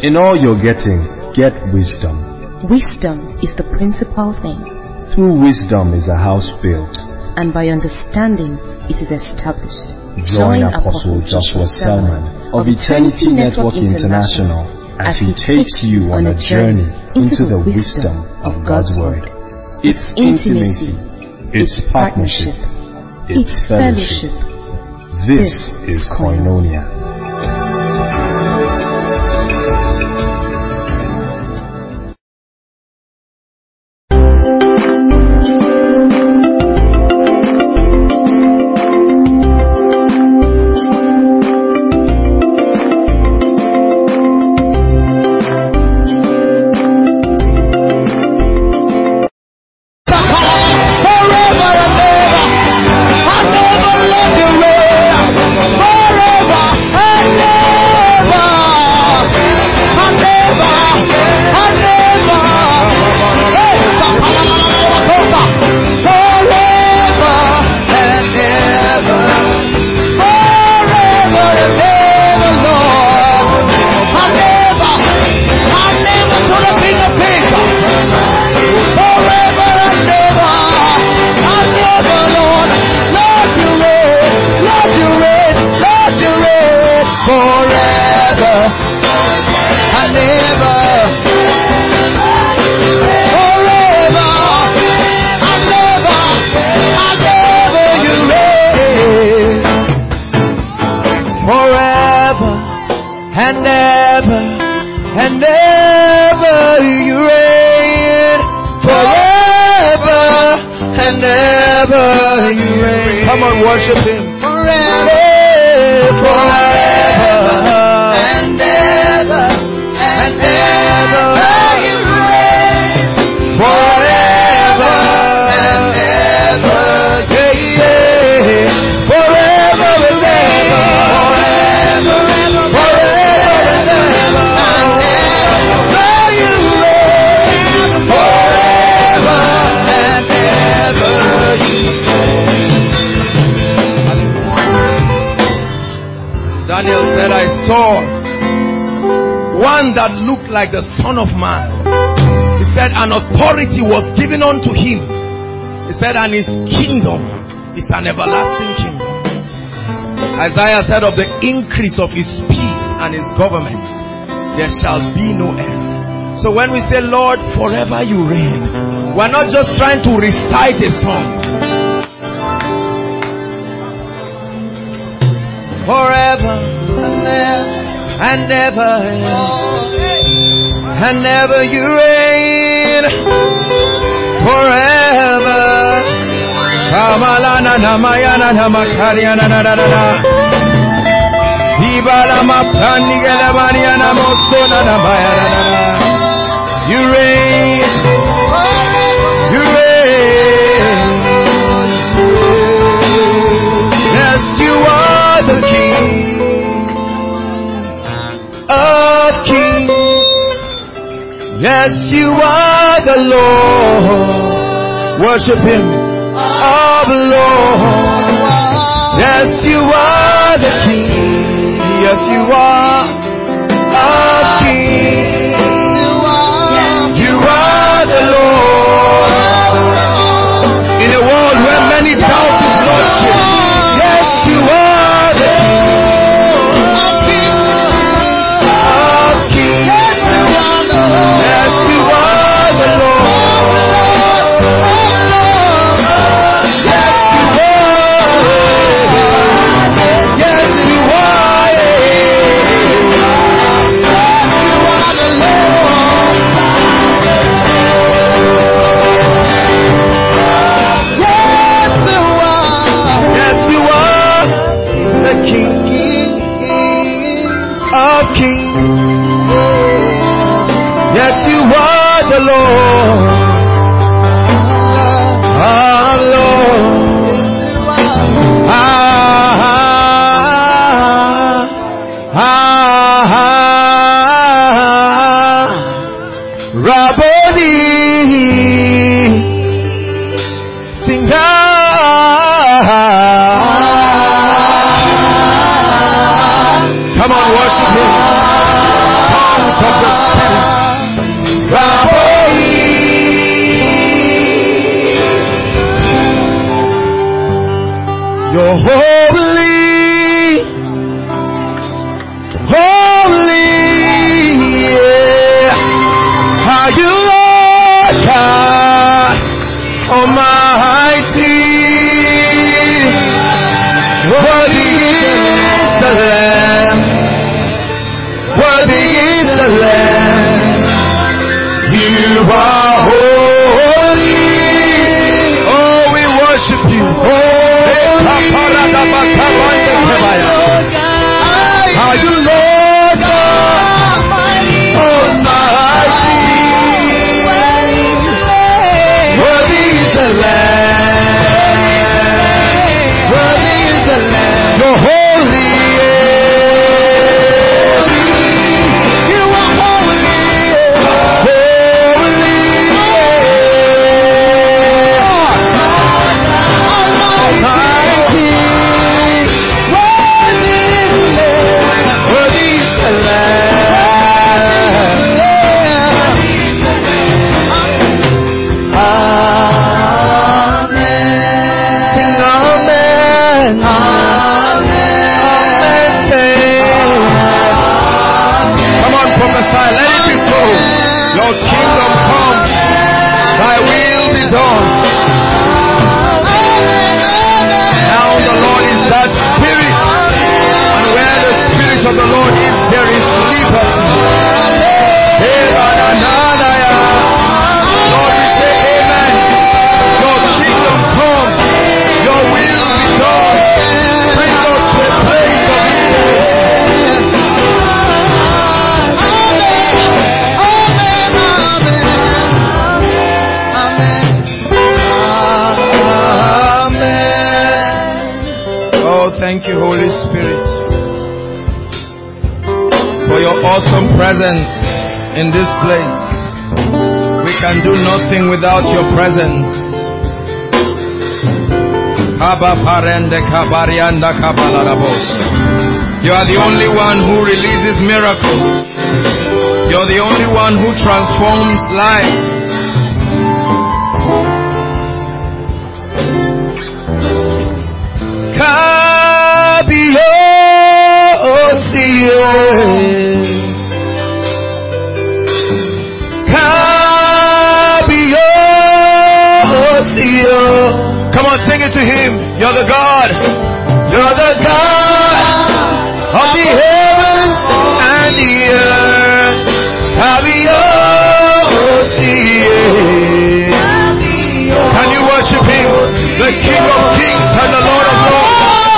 In all you're getting, get wisdom. Wisdom is the principal thing. Through wisdom is a house built, and by understanding it is established. Join Apostle Joshua Selman of Eternity Network International as he takes you on a journey into the wisdom of God's Word. It's intimacy, it's partnership, it's fellowship. This is Koinonia. Like the Son of Man. He said, an authority was given unto him. He said, and his kingdom is an everlasting kingdom. Isaiah said, of the increase of his peace and his government, there shall be no end. So when we say, Lord, forever you reign, we're not just trying to recite a song. Forever and ever. And ever you reign forever. Kamalana namayana namakariana na. Ibala mapani galamaniana mosona namayana na. You reign. You reign. Yes, you are the King of kings. Yes, you are the Lord. Worship him. Of Lord. Yes, you are the King. Yes, you are of kings. You are the Lord. In a world where many doubt his lordship. Yes, you are the King. Of kings. Yes, you are the Lord. Yes, you are. Yes, you are. Yes, you are the King of kings. Yes, you are the Lord. Our Lord. Rabboni. Sing Come on, worship him. Songs of holy, holy, yeah. Are you Lord God Almighty? Worthy is the Lamb. Worthy is the Lamb. You are holy. Oh, we worship you. Are you Lord God Almighty? Worthy is the Lamb. Worthy is the Lamb. You're holy. You are holy. Holy. Almighty. Worthy is the Lamb. Amen. Sing amen. Amen. Say amen. Come on, prophesy. Let it be so. Your kingdom come. Thy will be done. Now the Lord is that Spirit. And where the Spirit of the Lord is, there is liberty. Lord, we say amen. Your kingdom come. Your will be done. Bring us to a place of Amen. Oh, thank you, Holy Spirit, for your awesome presence in this place. We can do nothing without your presence. You are the only one who releases miracles. You're the only one who transforms lives. Come on, sing it to him. You're the God. You're the God of the heavens and the earth. Can you worship him? The King of Kings and the Lord of Lords.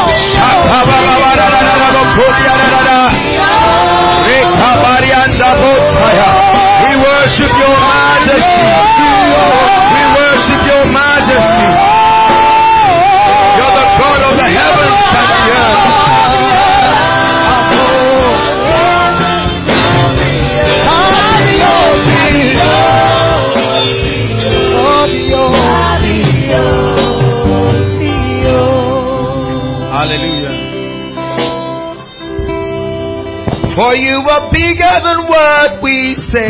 We worship your majesty. We worship your majesty. You're the God of the heavens and the earth. Hallelujah. For you are bigger than what we say.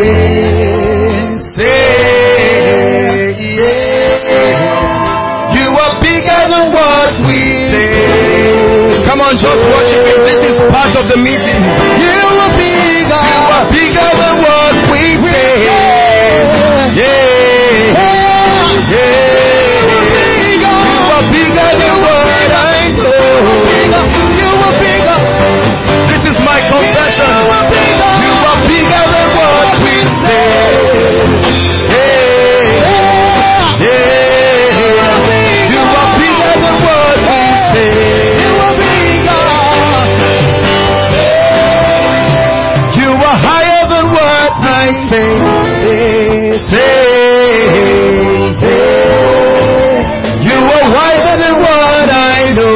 You are bigger than what we say. Come on, just worship him. This is part of the meeting. You are bigger. You are bigger than what we say. Yeah. You are bigger than what I know. You are bigger. This is my confession. You are bigger than what we say. You are bigger than what we say. You are higher than what I say. You are wiser than what I know.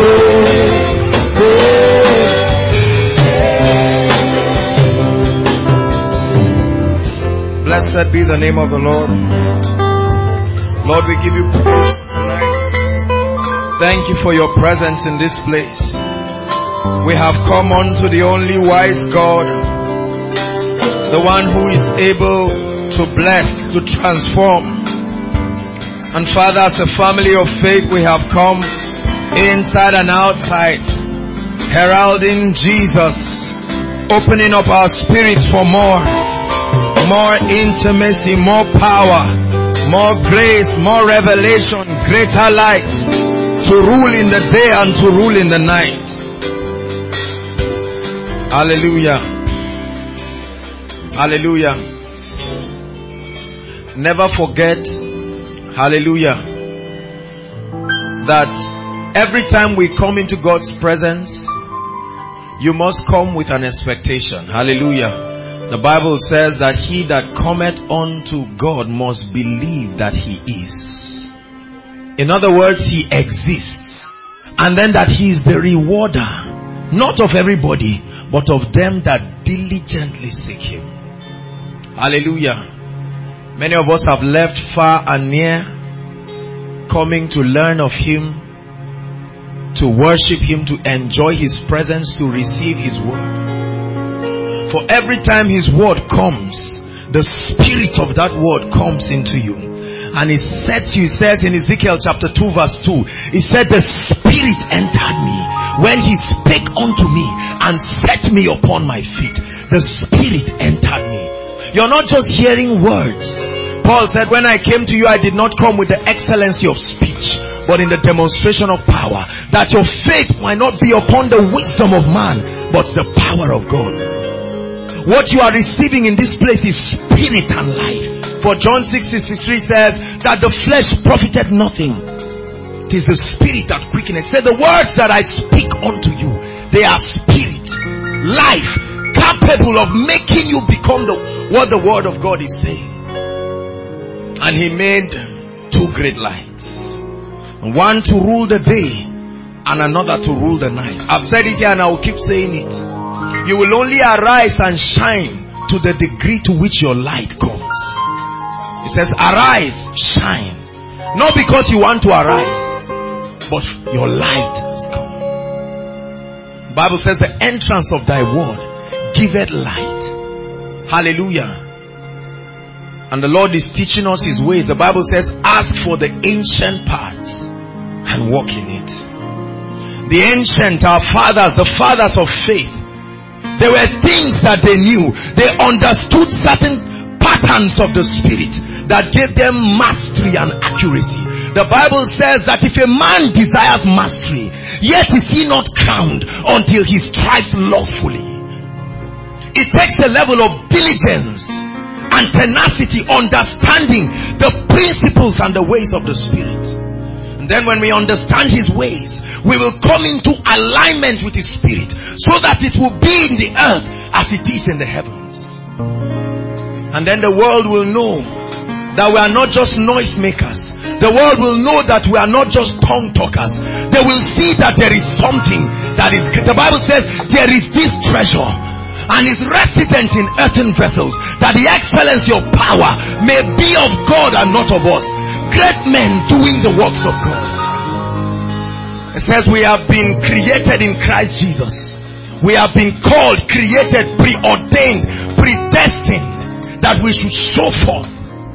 Blessed be the name of the Lord. Lord, we give you praise tonight. Thank you for your presence in this place. We have come unto the only wise God, the one who is able to bless, to transform. And Father, as a family of faith, we have come inside and outside, heralding Jesus, opening up our spirits for more intimacy, more power, more grace, more revelation, greater light, to rule in the day and to rule in the night. Hallelujah. Hallelujah. Never forget, hallelujah, that every time we come into God's presence, you must come with an expectation. Hallelujah. The Bible says that he that cometh unto God must believe that he is. In other words, he exists. And then that he is the rewarder, not of everybody, but of them that diligently seek him. Hallelujah. Many of us have left far and near, coming to learn of him, to worship him, to enjoy his presence, to receive his word. For every time his word comes, the spirit of that word comes into you. And it sets you, it says in Ezekiel chapter 2 verse 2, it said the spirit entered me when he spake unto me and set me upon my feet. The spirit entered me. You're not just hearing words. Paul said, when I came to you, I did not come with the excellency of speech, but in the demonstration of power, that your faith might not be upon the wisdom of man, but the power of God. What you are receiving in this place is spirit and life. For John 6:63 says that the flesh profited nothing. It is the spirit that quickeneth. Say, the words that I speak unto you, they are spirit, life, capable of making you become what the word of God is saying. And he made two great lights, one to rule the day and another to rule the night. I've said it here and I will keep saying it. You will only arise and shine to the degree to which your light comes. It says arise, shine, not because you want to arise, but your light has come. The Bible says the entrance of thy word giveth light. Hallelujah. And the Lord is teaching us his ways. The Bible says, ask for the ancient paths and walk in it. The ancient, our fathers, the fathers of faith, there were things that they knew. They understood certain patterns of the spirit that gave them mastery and accuracy. The Bible says that if a man desires mastery, yet is he not crowned until he strives lawfully. It takes a level of diligence and tenacity, understanding the principles and the ways of the Spirit. And then when we understand his ways, we will come into alignment with his Spirit, so that it will be in the earth as it is in the heavens. And then the world will know that we are not just noise makers. The world will know that we are not just tongue talkers. They will see that there is something that is great. The Bible says there is this treasure, and is resident in earthen vessels, that the excellency of power may be of God and not of us. Great men doing the works of God. It says we have been created in Christ Jesus. We have been called, created, preordained, predestined, that we should show forth,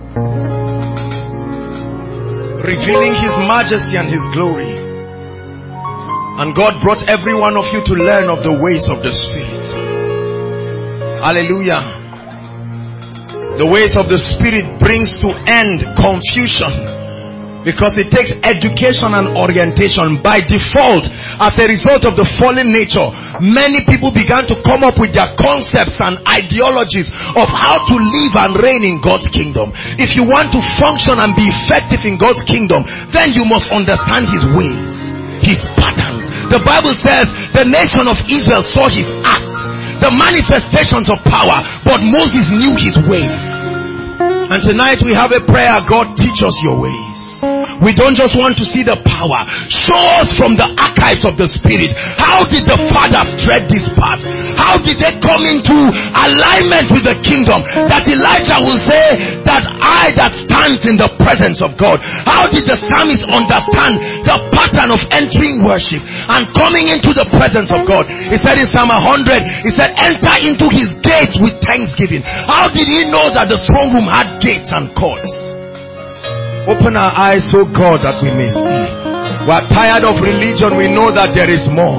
revealing his majesty and his glory. And God brought every one of you to learn of the ways of the Spirit. Hallelujah. The ways of the Spirit brings to end confusion, because it takes education and orientation. By default, as a result of the fallen nature, many people began to come up with their concepts and ideologies of how to live and reign in God's kingdom. If you want to function and be effective in God's kingdom, then you must understand his ways, his patterns. The Bible says the nation of Israel saw his acts, the manifestations of power, but Moses knew his ways. And tonight we have a prayer: God, teach us your ways. We don't just want to see the power. Show us from the archives of the Spirit. How did the fathers tread this path? How did they come into alignment with the kingdom? That Elijah will say that I that stands in the presence of God. How did the psalmist understand the pattern of entering worship and coming into the presence of God? He said in Psalm 100, he said, enter into his gates with thanksgiving. How did he know that the throne room had gates and courts? Open our eyes, oh God, that we may see. We are tired of religion. We know that there is more.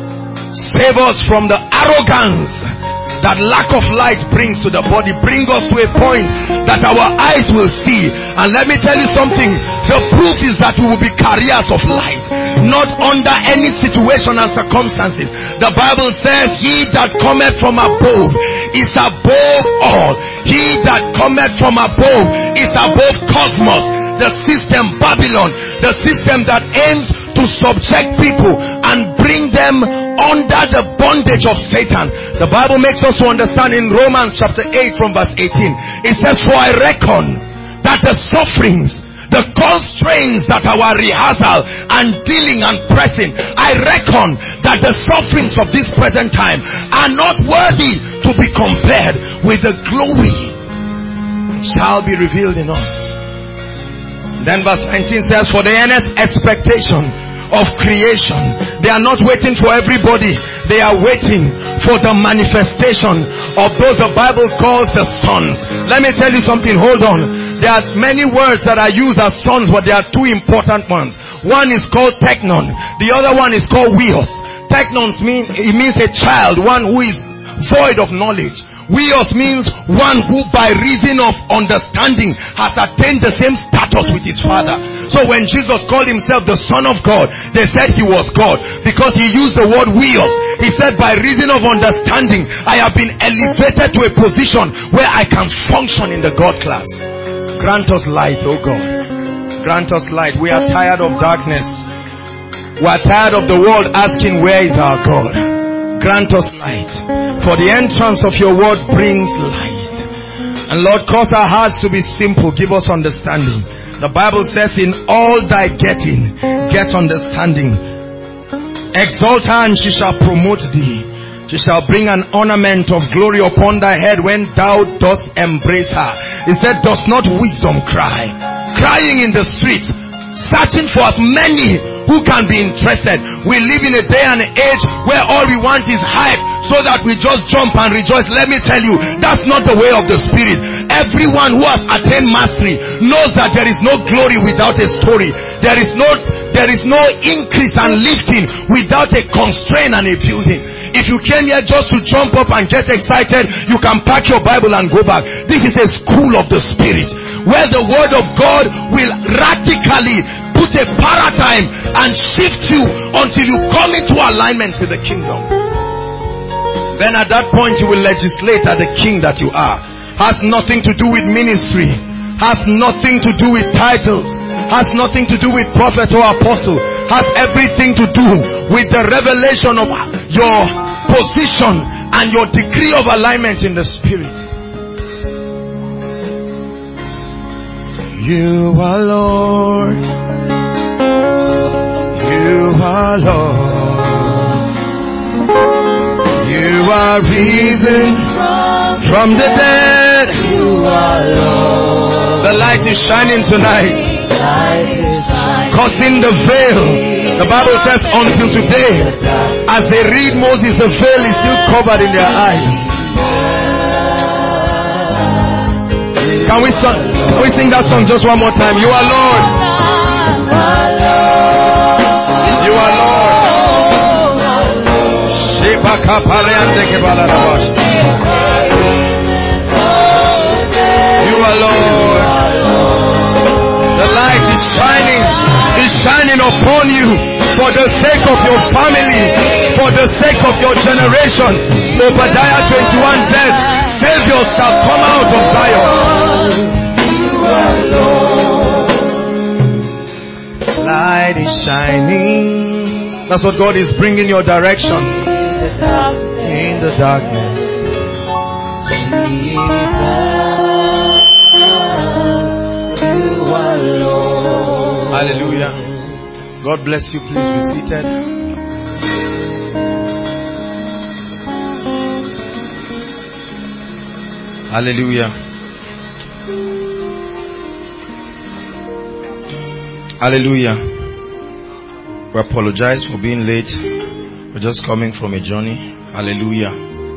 Save us from the arrogance that lack of light brings to the body. Bring us to a point that our eyes will see. And let me tell you something. The proof is that we will be carriers of light, not under any situation and circumstances. The Bible says, he that cometh from above is above all. He that cometh from above is above cosmos, the system Babylon, the system that aims to subject people and bring them under the bondage of Satan. The Bible makes us to understand in Romans chapter 8 from verse 18. It says, for I reckon that the sufferings, the constraints that our rehearsal and dealing and pressing, I reckon that the sufferings of this present time are not worthy to be compared with the glory which shall be revealed in us. Then verse 19 says, for the earnest expectation of creation. They are not waiting for everybody. They are waiting for the manifestation of those the Bible calls the sons. Let me tell you something. Hold on. There are many words that are used as sons, but there are two important ones. One is called teknon. The other one is called weos. Teknon means a child, one who is void of knowledge. Weos means one who by reason of understanding has attained the same status with his father. So when Jesus called himself the Son of God, they said he was God because he used the word weos. He said, by reason of understanding, I have been elevated to a position where I can function in the God class. Grant us light, oh God. Grant us light. We are tired of darkness. We are tired of the world asking, where is our God? Grant us light. For the entrance of your word brings light. And Lord, cause our hearts to be simple. Give us understanding. The Bible says, in all thy getting, get understanding. Exalt her and she shall promote thee. She shall bring an ornament of glory upon thy head when thou dost embrace her. He said, does not wisdom cry? Crying in the street, searching for as many who can be interested. We live in a day and age where all we want is hype, so that we just jump and rejoice. Let me tell you, that's not the way of the Spirit. Everyone who has attained mastery knows that there is no glory without a story. There is no increase and lifting without a constraint and a building. If you came here just to jump up and get excited, you can pack your Bible and go back. This is a school of the Spirit, where the Word of God will radically put a paradigm and shift you until you come into alignment with the kingdom. Then at that point you will legislate as the king that you are. Has nothing to do with ministry, has nothing to do with titles, has nothing to do with prophet or apostle, has everything to do with the revelation of your position and your degree of alignment in the Spirit. You are Lord. You are Lord. You are risen from the dead. You are Lord. The light is shining tonight, causing the veil. The Bible says until today, as they read Moses, the veil is still covered in their eyes. Can we sing that song just one more time? You are Lord. You are Lord. You are Lord. The light is shining upon you for the sake of your family, for the sake of your generation. Obadiah 21 says, Savior shall come out of Zion. Light is shining. That's what God is bringing your direction. In the darkness. Hallelujah. God bless you. Please be seated. Hallelujah. Hallelujah. We apologize for being late. We're just coming from a journey. Hallelujah.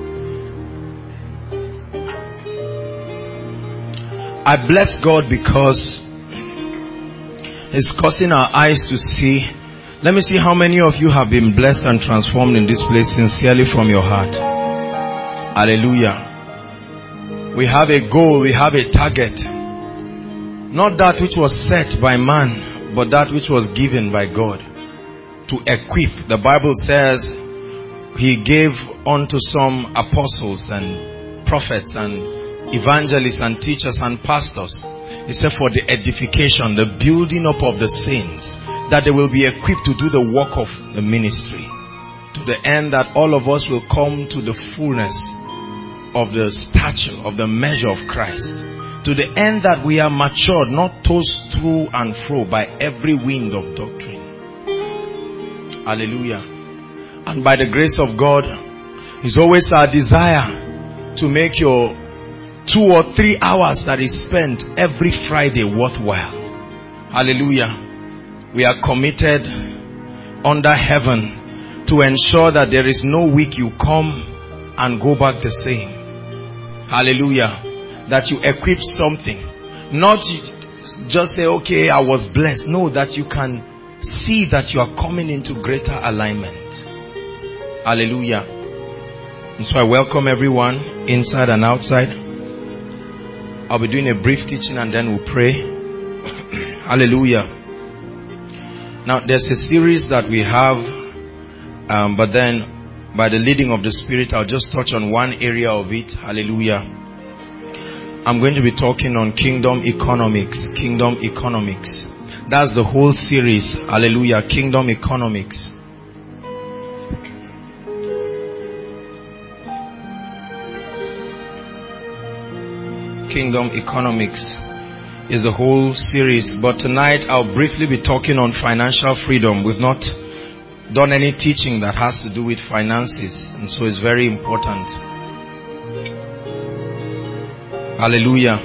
I bless God because He's causing our eyes to see Let me see how many of you have been blessed and transformed in this place sincerely from your heart. Hallelujah. We have a goal, we have a target. Not that which was set by man, but that which was given by God. To equip. The Bible says He gave unto some apostles and prophets and evangelists and teachers and pastors. He said for the edification, the building up of the saints, that they will be equipped to do the work of the ministry. To the end that all of us will come to the fullness of the stature, of the measure of Christ. To the end that we are matured, not tossed through and fro by every wind of doctrine. Hallelujah. And by the grace of God, it's always our desire to make your 2 or 3 hours that is spent every Friday worthwhile. Hallelujah. We are committed under heaven to ensure that there is no week you come and go back the same. Hallelujah. That you equip something. Not just say, okay, I was blessed. No, that you can see that you are coming into greater alignment. Hallelujah. And so I welcome everyone inside and outside. I'll be doing a brief teaching and then we'll pray. Hallelujah. Now there's a series that we have, but then by the leading of the Spirit, I'll just touch on one area of it. Hallelujah. I'm going to be talking on kingdom economics. Kingdom economics. That's the whole series. Hallelujah. Kingdom economics. Kingdom economics is the whole series. But tonight I'll briefly be talking on financial freedom. We've not done any teaching that has to do with finances, and so it's very important. Hallelujah.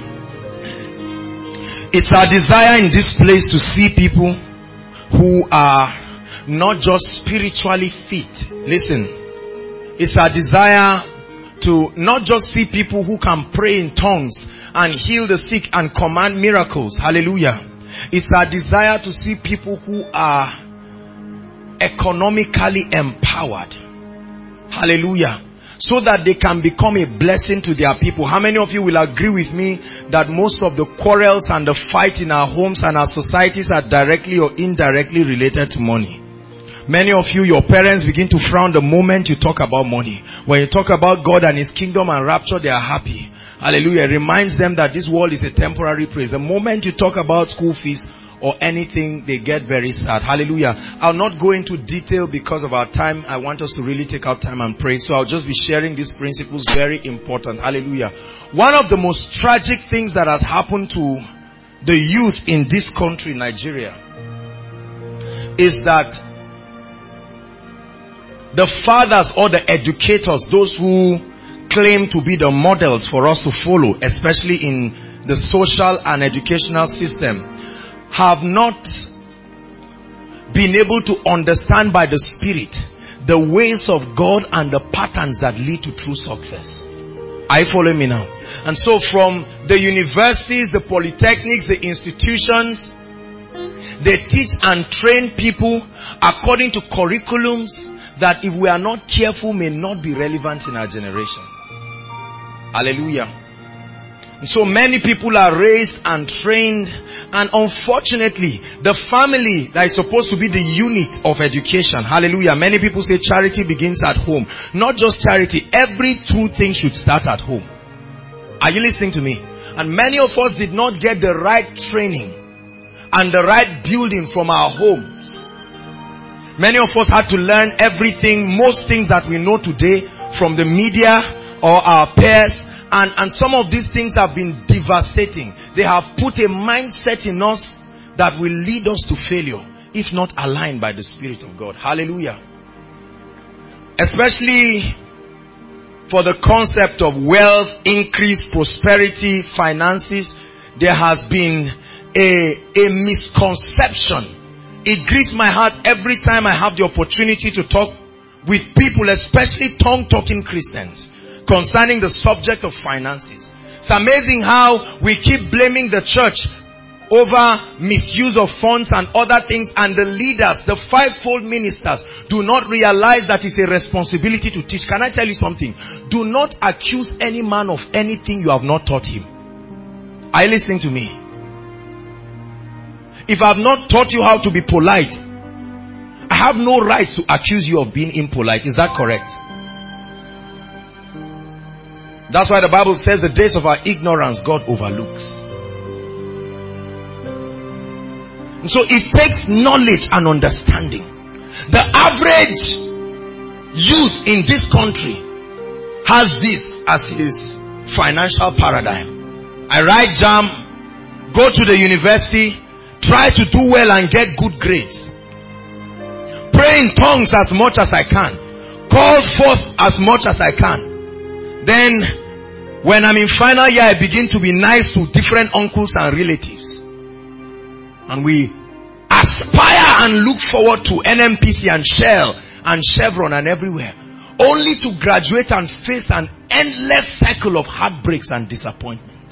It's our desire in this place to see people who are not just spiritually fit. Listen, it's our desire to not just see people who can pray in tongues and heal the sick and command miracles. Hallelujah. It's our desire to see people who are economically empowered. Hallelujah. So that they can become a blessing to their people. How many of you will agree with me that most of the quarrels and the fight in our homes and our societies are directly or indirectly related to money? Many of you, your parents begin to frown the moment you talk about money. When you talk about God and His kingdom and rapture, they are happy. Hallelujah. It reminds them that this world is a temporary place. The moment you talk about school fees or anything, they get very sad. Hallelujah. I'll not go into detail because of our time. I want us to really take our time and pray. So I'll just be sharing these principles, very important. Hallelujah. One of the most tragic things that has happened to the youth in this country, Nigeria, is that the fathers or the educators, those who claim to be the models for us to follow, especially in the social and educational system, have not been able to understand by the Spirit the ways of God and the patterns that lead to true success. Are you following me now? And so from the universities, the polytechnics, the institutions, they teach and train people according to curriculums that, if we are not careful, may not be relevant in our generation. Hallelujah. So many people are raised and trained, and unfortunately, the family that is supposed to be the unit of education, hallelujah. Many people say charity begins at home. Not just charity, every true thing should start at home. Are you listening to me? And many of us did not get the right training and the right building from our homes. Many of us had to learn everything, most things that we know today, from the media or our peers. And some of these things have been devastating. They have put a mindset in us that will lead us to failure if not aligned by the Spirit of God. Hallelujah. Especially for the concept of wealth, increase, prosperity, finances, there has been a misconception. It grieves my heart every time I have the opportunity to talk with people, especially tongue-talking Christians, concerning the subject of finances. It's amazing how we keep blaming the church over misuse of funds and other things, and the leaders, the fivefold ministers, do not realize that it's a responsibility to teach. Can I tell you something? Do not accuse any man of anything you have not taught him. Are you listening to me? If I have not taught you how to be polite, I have no right to accuse you of being impolite. Is that correct? That's why the Bible says the days of our ignorance God overlooks. And so it takes knowledge and understanding. The average youth in this country has this as his financial paradigm. I write JAMB, go to the university, try to do well and get good grades. Pray in tongues as much as I can. Call forth as much as I can. Then when I'm in final year, I begin to be nice to different uncles and relatives. And we aspire and look forward to NMPC and Shell and Chevron and everywhere. Only to graduate and face an endless cycle of heartbreaks and disappointment.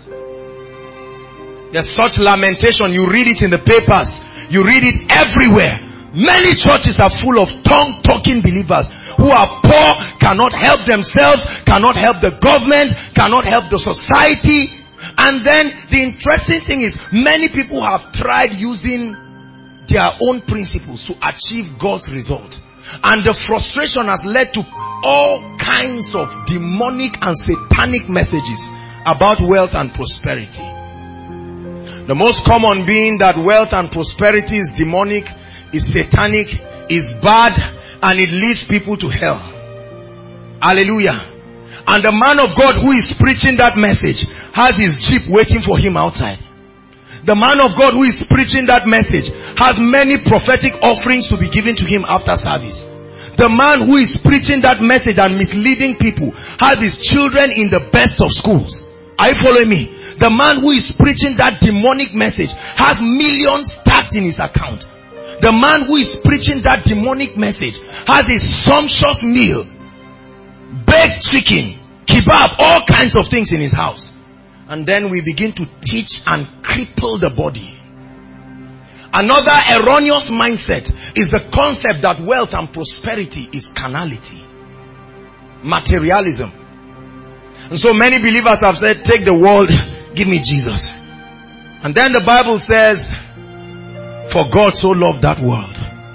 There's such lamentation. You read it in the papers. You read it everywhere. Many churches are full of tongue-talking believers who are poor, cannot help themselves, cannot help the government, cannot help the society. And then the interesting thing is, many people have tried using their own principles to achieve God's result. And the frustration has led to all kinds of demonic and satanic messages about wealth and prosperity. The most common being that wealth and prosperity is demonic, is satanic, is bad, and it leads people to hell. Hallelujah. And the man of God who is preaching that message has his jeep waiting for him outside. The man of God who is preaching that message has many prophetic offerings to be given to him after service. The man who is preaching that message and misleading people has his children in the best of schools. Are you following me? The man who is preaching that demonic message has millions stacked in his account. The man who is preaching that demonic message has a sumptuous meal, baked chicken, kebab, all kinds of things in his house. And then we begin to teach and cripple the body. Another erroneous mindset is the concept that wealth and prosperity is carnality, materialism. And so many believers have said, take the world, give me Jesus. And then the Bible says, for God so loved that world.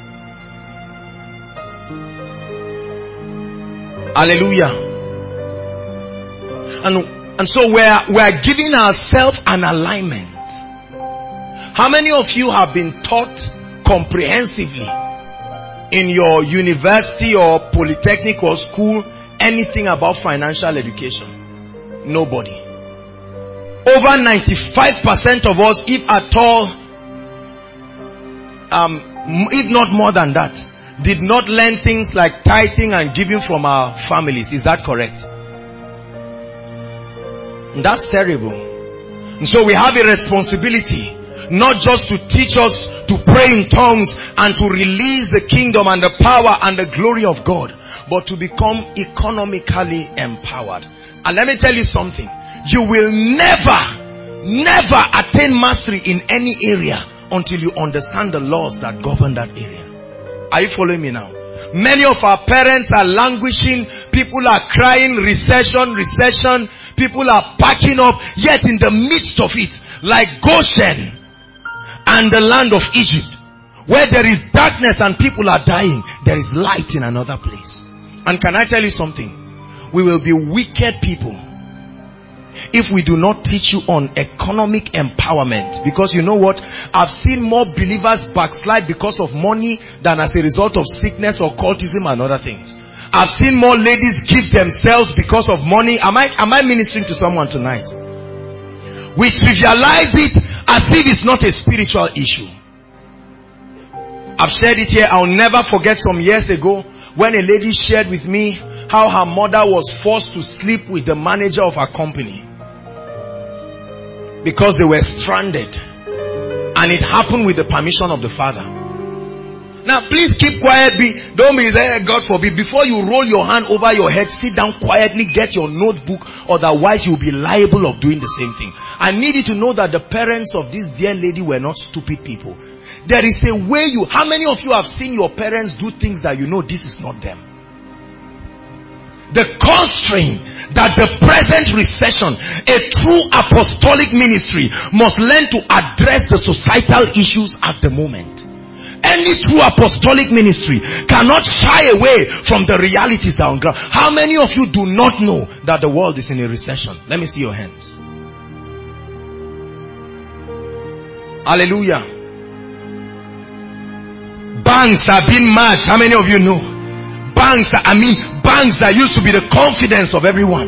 Hallelujah. And so we're giving ourselves an alignment. How many of you have been taught comprehensively in your university or polytechnic or school anything about financial education? Nobody. Over 95% of us, if at all, if not more than that, did not learn things like tithing and giving from our families. Is that correct? And that's terrible. And so we have a responsibility, not just to teach us to pray in tongues and to release the kingdom and the power and the glory of God, but to become economically empowered. And let me tell you something. You will never attain mastery in any area until you understand the laws that govern that area. Are you following me now? Many of our parents are languishing. People are crying, recession. People are packing up. Yet in the midst of it, like Goshen and the land of Egypt, where there is darkness and people are dying, there is light in another place. And can I tell you something? We will be wicked people if we do not teach you on economic empowerment. Because you know what? I've seen more believers backslide because of money than as a result of sickness or cultism and other things. I've seen more ladies give themselves because of money. Am I ministering to someone tonight? We trivialize it as if it's not a spiritual issue. I've shared it here. I'll never forget some years ago when a lady shared with me how her mother was forced to sleep with the manager of her company because they were stranded, and it happened with the permission of the father. Now please keep quiet. Don't be there, God forbid. Before you roll your hand over your head, sit down quietly, get your notebook, otherwise you'll be liable of doing the same thing. I need you to know that the parents of this dear lady were not stupid people. There is a way how many of you have seen your parents do things that you know this is not them? The constraint that the present recession, a true apostolic ministry, must learn to address the societal issues at the moment. Any true apostolic ministry cannot shy away from the realities on ground. How many of you do not know that the world is in a recession? Let me see your hands. Hallelujah. Banks are being merged. How many of you know? Banks that used to be the confidence of everyone.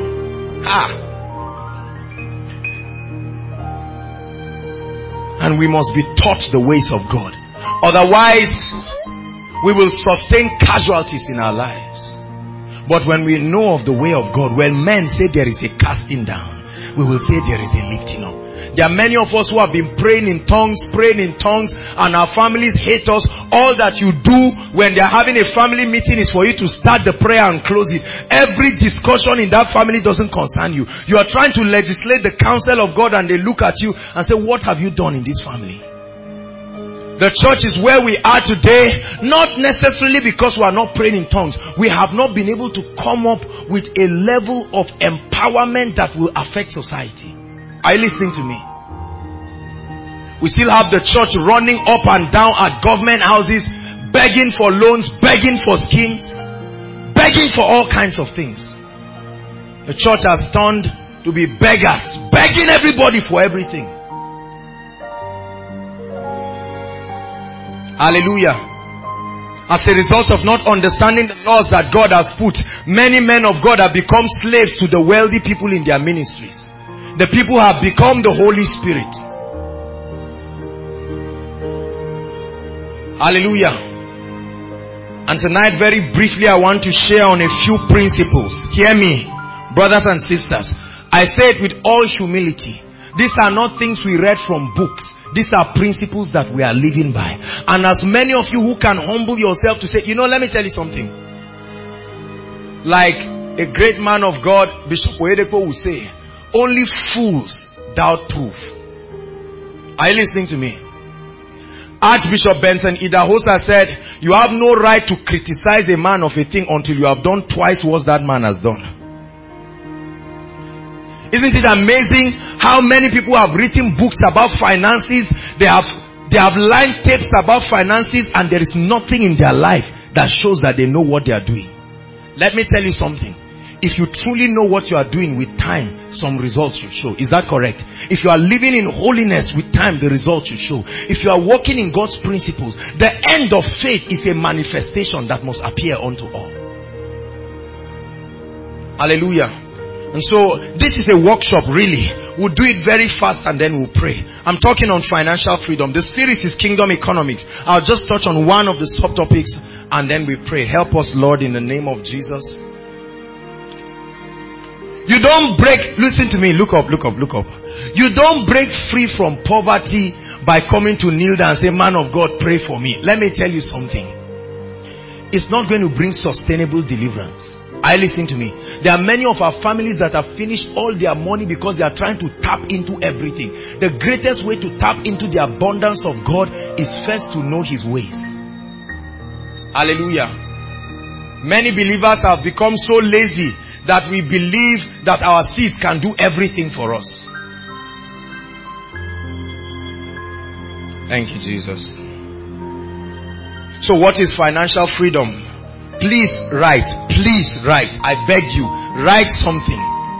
And we must be taught the ways of God. Otherwise, we will sustain casualties in our lives. But when we know of the way of God, when men say there is a casting down, we will say there is a lifting up. There are many of us who have been praying in tongues, and our families hate us. All that you do when they are having a family meeting is for you to start the prayer and close it. Every discussion in that family doesn't concern you. You are trying to legislate the counsel of God, and they look at you and say, what have you done in this family? The church is where we are today, not necessarily because we are not praying in tongues. We have not been able to come up with a level of empowerment that will affect society. Are you listening to me? We still have the church running up and down at government houses, begging for loans, begging for schemes, begging for all kinds of things. The church has turned to be beggars, begging everybody for everything. Hallelujah. As a result of not understanding the laws that God has put, many men of God have become slaves to the wealthy people in their ministries. The people have become the Holy Spirit. Hallelujah. And tonight, very briefly, I want to share on a few principles. Hear me, brothers and sisters. I say it with all humility. These are not things we read from books. These are principles that we are living by. And as many of you who can humble yourself to say, let me tell you something. Like a great man of God, Bishop Oyedepo, will say, only fools doubt proof. Are you listening to me? Archbishop Benson Idahosa said, you have no right to criticize a man of a thing until you have done twice what that man has done. Isn't it amazing how many people have written books about finances? They have line tapes about finances, and there is nothing in their life that shows that they know what they are doing. Let me tell you something. If you truly know what you are doing, with time, some results will show. Is that correct? If you are living in holiness, with time, the results will show. If you are walking in God's principles, the end of faith is a manifestation that must appear unto all. Hallelujah. And so, this is a workshop really. We'll do it very fast and then we'll pray. I'm talking on financial freedom. The series is Kingdom Economics. I'll just touch on one of the subtopics and then we pray. Help us, Lord, in the name of Jesus. You don't break, listen to me, look up. You don't break free from poverty by coming to kneel down and say, man of God, pray for me. Let me tell you something. It's not going to bring sustainable deliverance. Are you listening to me? There are many of our families that have finished all their money because they are trying to tap into everything. The greatest way to tap into the abundance of God is first to know His ways. Hallelujah. Many believers have become so lazy that we believe that our seeds can do everything for us. Thank you, Jesus. So what is financial freedom? Please write. I beg you. Write something.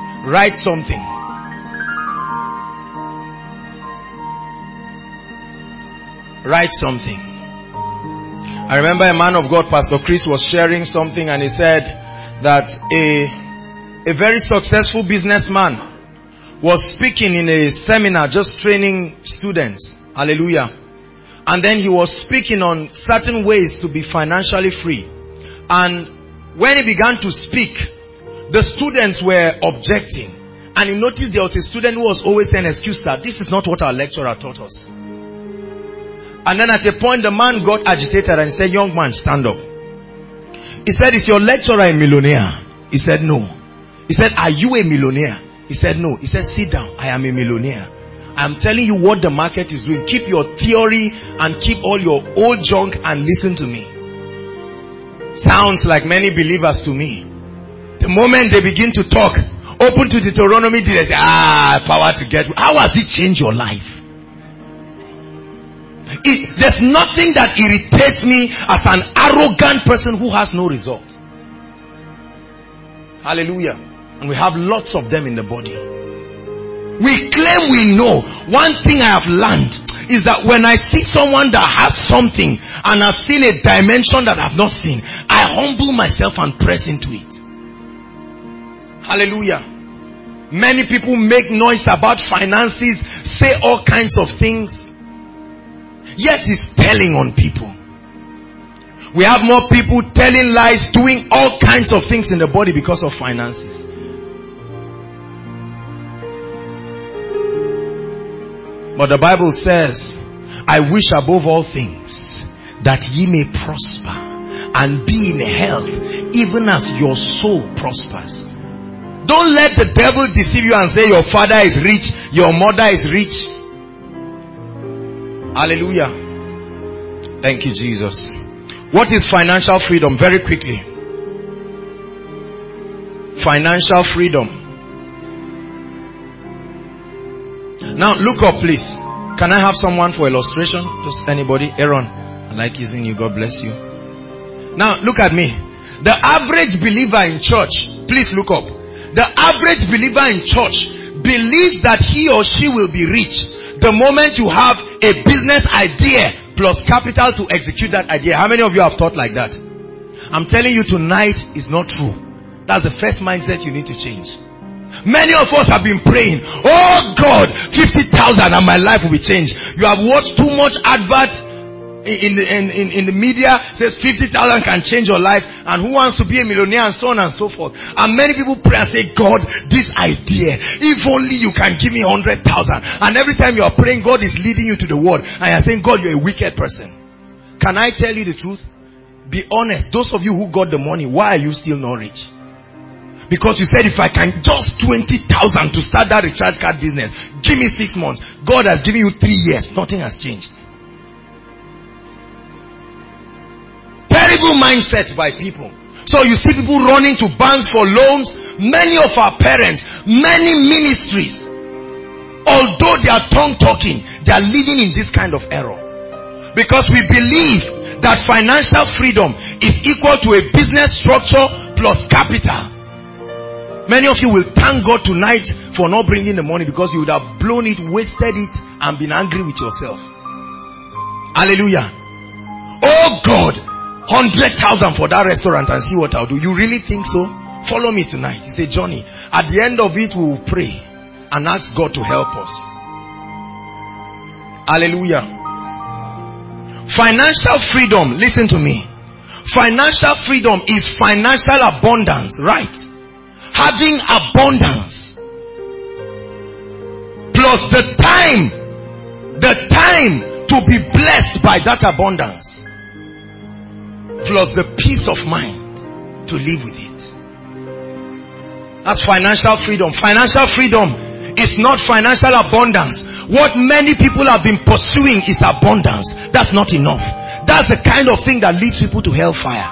I remember a man of God, Pastor Chris, was sharing something and he said that a very successful businessman was speaking in a seminar, just training students. Hallelujah. And then he was speaking on certain ways to be financially free. And when he began to speak, the students were objecting. And he noticed there was a student who was always saying, excuse sir, this is not what our lecturer taught us. And then at a point, the man got agitated and said, young man, stand up. He said, is your lecturer a millionaire? He said, no. He said, are you a millionaire? He said, no. He said, sit down. I am a millionaire. I'm telling you what the market is doing. Keep your theory and keep all your old junk and listen to me. Sounds like many believers to me. The moment they begin to talk, open to Deuteronomy, they say, power to get. How has it changed your life? There's nothing that irritates me as an arrogant person who has no result. Hallelujah. And we have lots of them in the body. We claim we know. One thing I have learned is that when I see someone that has something and I've seen a dimension that I've not seen, I humble myself and press into it. Hallelujah. Many people make noise about finances, say all kinds of things, yet it's telling on people. We have more people telling lies, doing all kinds of things in the body because of finances. But the Bible says, I wish above all things that ye may prosper and be in health, even as your soul prospers. Don't let the devil deceive you and say your father is rich, your mother is rich. Hallelujah. Thank you, Jesus. What is financial freedom? Very quickly. Financial freedom. Now look up, please. Can I have someone for illustration? Just anybody. Aaron, I like using you. God bless you. Now look at me. The average believer in church, please look up. The average believer in church believes that he or she will be rich the moment you have a business idea plus capital to execute that idea. How many of you have thought like that? I'm telling you tonight is not true. That's the first mindset you need to change. Many of us have been praying, oh God, 50,000 and my life will be changed. You have watched too much advert in the media, says 50,000 can change your life, and who wants to be a millionaire and so on and so forth. And many people pray and say, God, this idea, if only you can give me 100,000. And every time you are praying, God is leading you to the word, and you are saying, God, you're a wicked person. Can I tell you the truth? Be honest. Those of you who got the money, why are you still not rich? Because you said, if I can just 20,000 to start that recharge card business, give me 6 months. God has given you 3 years. Nothing has changed. Terrible mindset by people. So you see people running to banks for loans. Many of our parents, many ministries, although they are tongue talking, they are living in this kind of error. Because we believe that financial freedom is equal to a business structure plus capital. Many of you will thank God tonight for not bringing the money, because you would have blown it, wasted it, and been angry with yourself. Hallelujah. Oh God, 100,000 for that restaurant and see what I'll do. You really think so? Follow me tonight. He said, Johnny, at the end of it we will pray and ask God to help us. Hallelujah. Financial freedom, listen to me. Financial freedom is financial abundance, right? Having abundance plus the time to be blessed by that abundance, plus the peace of mind to live with it. That's financial freedom. Financial freedom is not financial abundance. What many people have been pursuing is abundance. That's not enough. That's the kind of thing that leads people to hellfire.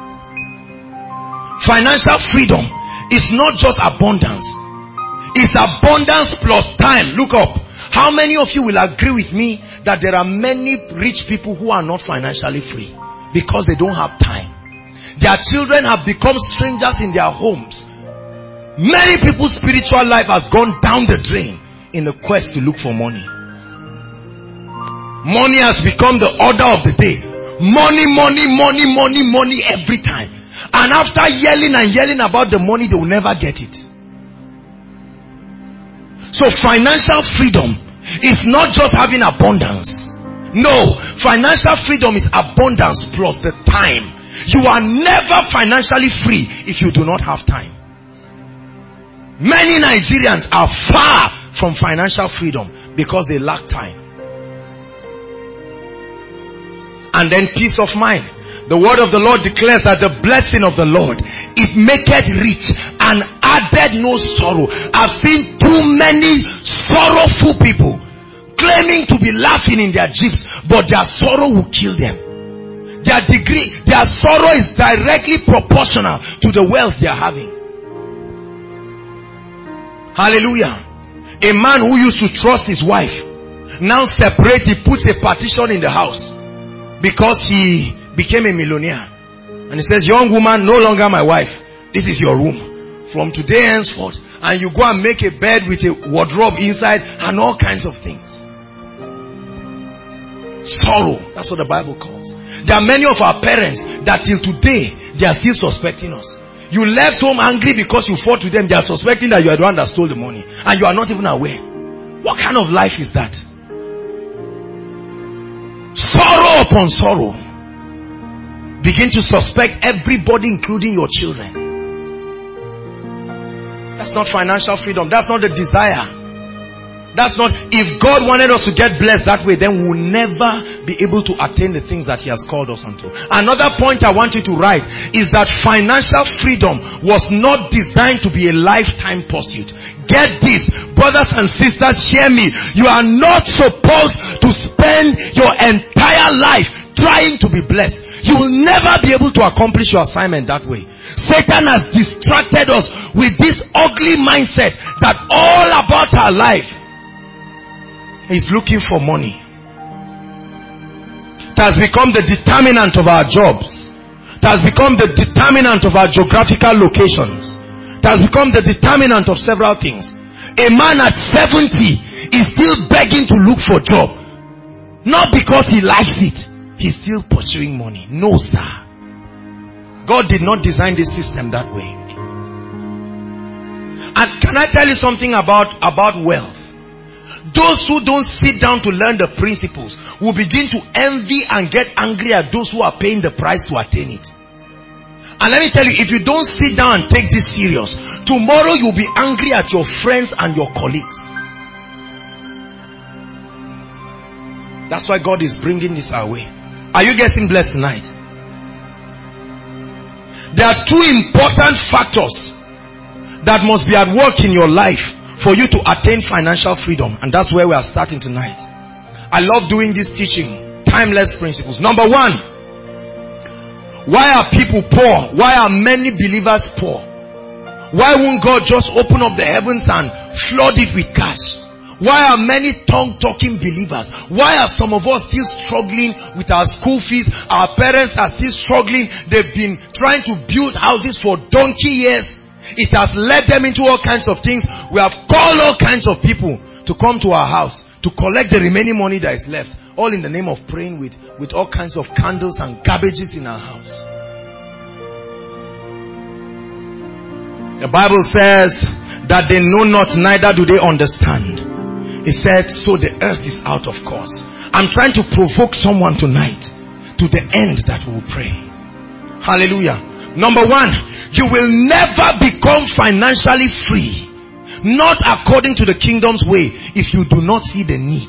Financial freedom is not just abundance. It's abundance plus time. Look up. How many of you will agree with me that there are many rich people who are not financially free because they don't have time? Their children have become strangers in their homes. Many people's spiritual life has gone down the drain in the quest to look for money. Money has become the order of the day. Money, money, money, money, money every time. And after yelling and yelling about the money, they will never get it. So financial freedom is not just having abundance. No, financial freedom is abundance plus the time. You are never financially free if you do not have time. Many Nigerians are far from financial freedom because they lack time. And then peace of mind. The word of the Lord declares that the blessing of the Lord, it maketh rich and added no sorrow. I've seen too many sorrowful people claiming to be laughing in their jeeps, but their sorrow will kill them. Their sorrow is directly proportional to the wealth they are having. Hallelujah. A man who used to trust his wife now separates, he puts a partition in the house because he became a millionaire. And he says, young woman, no longer my wife. This is your room. From today henceforth. And you go and make a bed with a wardrobe inside and all kinds of things. Sorrow. That's what the Bible calls. There are many of our parents that till today, they are still suspecting us. You left home angry because you fought with them. They are suspecting that you are the one that stole the money. And you are not even aware. What kind of life is that? Sorrow upon sorrow. Begin to suspect everybody, including your children. That's not financial freedom. That's not the desire. That's not, if God wanted us to get blessed that way, then we will never be able to attain the things that He has called us unto. Another point I want you to write is that financial freedom was not designed to be a lifetime pursuit. Get this, brothers and sisters, hear me. You are not supposed to spend your entire life trying to be blessed. You will never be able to accomplish your assignment that way. Satan has distracted us with this ugly mindset that all about our life is looking for money. It has become the determinant of our jobs. It has become the determinant of our geographical locations. It has become the determinant of several things. A man at 70 is still begging to look for a job. Not because he likes it. He's still pursuing money. No, sir. God did not design this system that way. And can I tell you something about wealth? Those who don't sit down to learn the principles will begin to envy and get angry at those who are paying the price to attain it. And let me tell you, if you don't sit down and take this serious, tomorrow you'll be angry at your friends and your colleagues. That's why God is bringing this our way. Are you getting blessed tonight? There are two important factors that must be at work in your life for you to attain financial freedom. And that's where we are starting tonight. I love doing this teaching. Timeless principles. Number one, why are people poor? Why are many believers poor? Why won't God just open up the heavens and flood it with cash? Why are many tongue-talking believers? Why are some of us still struggling with our school fees? Our parents are still struggling. They've been trying to build houses for donkey years. It has led them into all kinds of things. We have called all kinds of people to come to our house to collect the remaining money that is left. All in the name of praying with all kinds of candles and garbages in our house. The Bible says that they know not, neither do they understand. He said, so the earth is out of course. I'm trying to provoke someone tonight to the end that we will pray. Hallelujah. Number one, you will never become financially free, not according to the kingdom's way, if you do not see the need.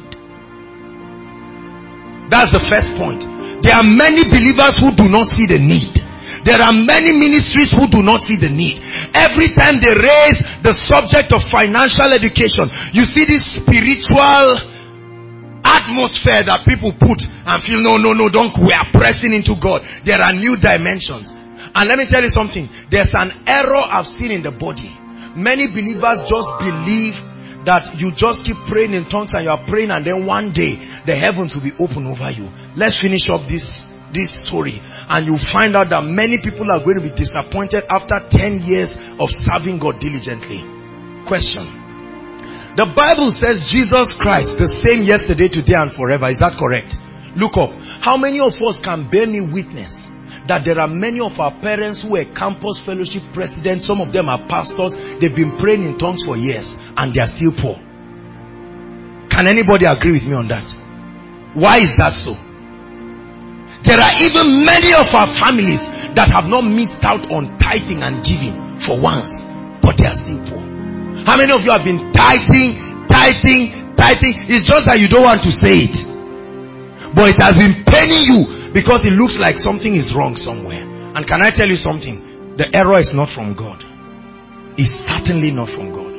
That's the first point. There are many believers who do not see the need. There are many ministries who do not see the need. Every time they raise the subject of financial education, you see this spiritual atmosphere that people put and feel, no, don't, we are pressing into God. There are new dimensions. And let me tell you something. There's an error I've seen in the body. Many believers just believe that you just keep praying in tongues and you are praying and then one day the heavens will be open over you. Let's finish up this story and you'll find out that many people are going to be disappointed after 10 years of serving God diligently. Question. The Bible says Jesus Christ, the same yesterday, today and forever. Is that correct? Look up. How many of us can bear me witness that there are many of our parents who are campus fellowship presidents, some of them are pastors, they've been praying in tongues for years and they are still poor? Can anybody agree with me on that? Why is that so? There are even many of our families that have not missed out on tithing and giving for once, but they are still poor. How many of you have been tithing? It's just that you don't want to say it. But it has been paining you because it looks like something is wrong somewhere. And can I tell you something? The error is not from God. It's certainly not from God.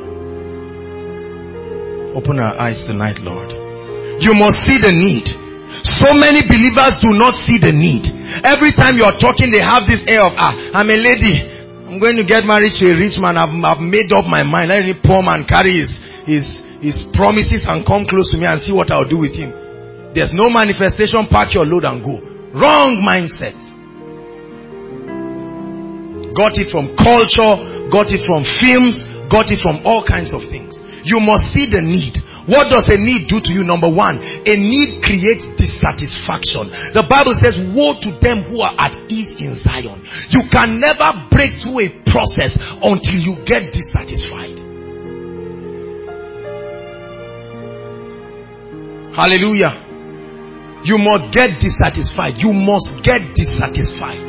Open our eyes tonight, Lord. You must see the need. So many believers do not see the need. Every time you are talking, they have this air of, I'm a lady. I'm going to get married to a rich man. I've made up my mind. Let any poor man carry his promises and come close to me and see what I'll do with him. There's no manifestation. Pack your load and go. Wrong mindset. Got it from culture, got it from films, got it from all kinds of things. You must see the need. What does a need do to you? Number one, a need creates dissatisfaction. The Bible says, woe to them who are at ease in Zion. You can never break through a process until you get dissatisfied. Hallelujah. You must get dissatisfied. You must get dissatisfied.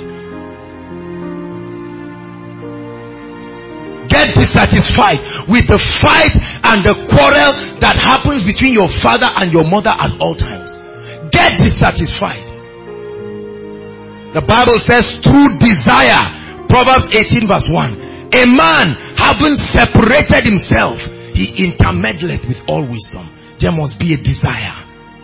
Get dissatisfied with the fight and the quarrel that happens between your father and your mother at all times. Get dissatisfied. The Bible says through desire, Proverbs 18 verse 1, a man having separated himself, he intermeddleth with all wisdom. There must be a desire.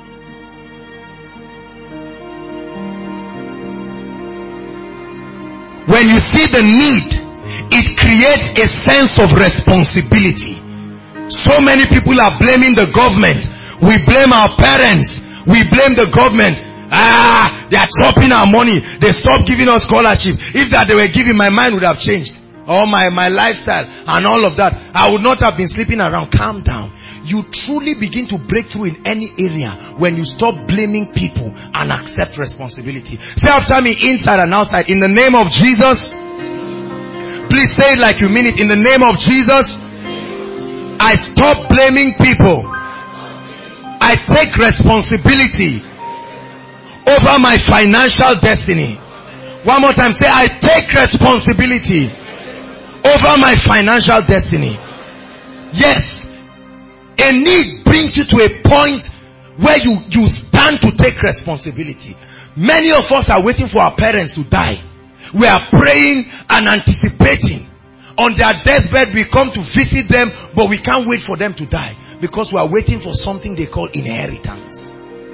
When you see the need, it creates a sense of responsibility. So many people are blaming the government. We blame our parents. We blame the government. They are chopping our money. They stopped giving us scholarship. If that they were giving, my mind would have changed. Or my lifestyle and all of that. I would not have been sleeping around. Calm down. You truly begin to break through in any area when you stop blaming people and accept responsibility. Say after me, inside and outside, in the name of Jesus. Please say it like you mean it. In the name of Jesus, I stop blaming people. I take responsibility over my financial destiny. One more time, say I take responsibility over my financial destiny. Yes, a need brings you to a point where you stand to take responsibility. Many of us are waiting for our parents to die. We are praying and anticipating. On their deathbed, we come to visit them, but we can't wait for them to die because we are waiting for something they call inheritance.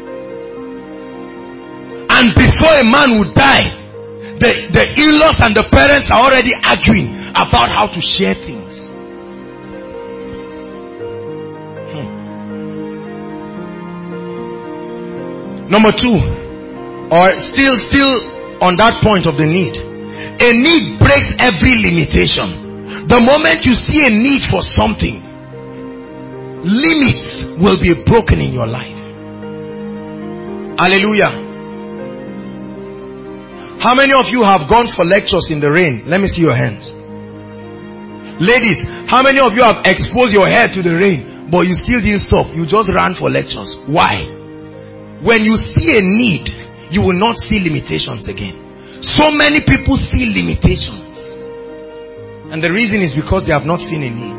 And before a man would die, the in-laws and the parents are already arguing about how to share things. Number two, or still on that point of the need. A need breaks every limitation. The moment you see a need for something, limits will be broken in your life. Hallelujah. How many of you have gone for lectures in the rain? Let me see your hands. Ladies, how many of you have exposed your hair to the rain, but you still didn't stop? You just ran for lectures. Why? When you see a need, you will not see limitations again. So many people see limitations. And the reason is because they have not seen a need.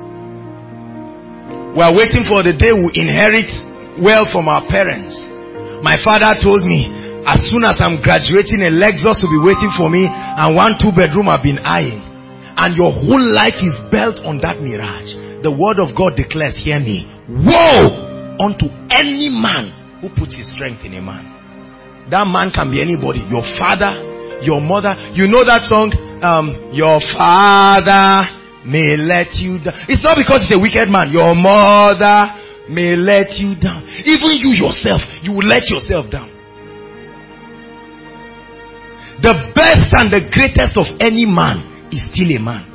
We are waiting for the day we inherit wealth from our parents. My father told me, as soon as I'm graduating, a Lexus will be waiting for me, and 1 2-bedroom I've been eyeing. And your whole life is built on that mirage. The word of God declares, hear me, woe unto any man who puts his strength in a man. That man can be anybody. Your father, your mother. You know that song? Your father may let you down. It's not because he's a wicked man. Your mother may let you down. Even you yourself, you will let yourself down. The best and the greatest of any man is still a man.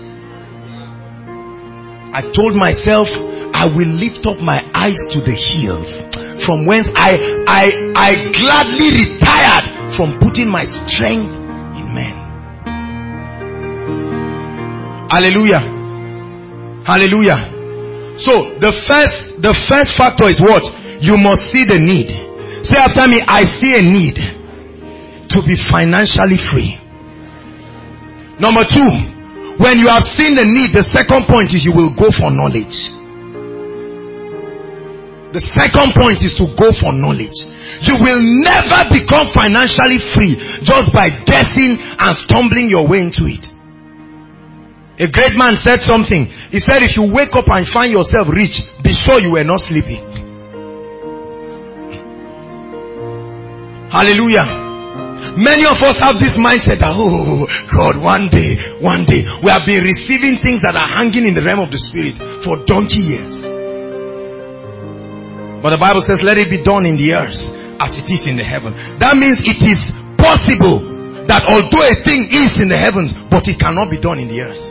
I told myself, I will lift up my eyes to the hills, from whence I gladly retired from putting my strength in men. Hallelujah. Hallelujah. So the first factor is what? You must see the need. Say after me, I see a need to be financially free. Number two, when you have seen the need, the second point is you will go for knowledge. The second point is to go for knowledge. You will never become financially free just by guessing and stumbling your way into it. A great man said something. He said, if you wake up and find yourself rich, be sure you were not sleeping. Hallelujah. Many of us have this mindset that, oh God, one day, we have been receiving things that are hanging in the realm of the spirit for donkey years. But the Bible says, let it be done in the earth as it is in the heaven. That means it is possible that although a thing is in the heavens, but it cannot be done in the earth.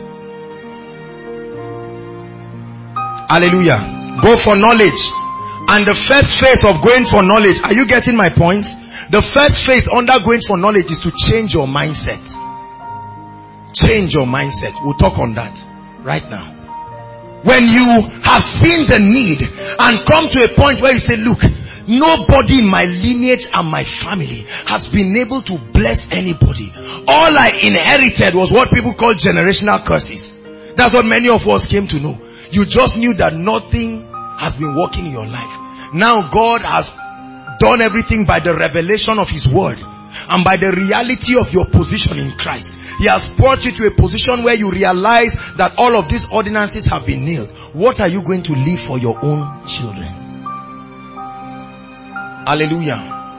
Hallelujah. Go for knowledge. And the first phase of going for knowledge, are you getting my point? The first phase under going for knowledge is to change your mindset. Change your mindset. We'll talk on that right now. When you have seen the need and come to a point where you say, look, nobody in my lineage and my family has been able to bless anybody. All I inherited was what people call generational curses. That's what many of us came to know. You just knew that nothing has been working in your life. Now God has done everything by the revelation of His word and by the reality of your position in Christ. He has brought you to a position where you realize that all of these ordinances have been nailed. What are you going to leave for your own children? Hallelujah.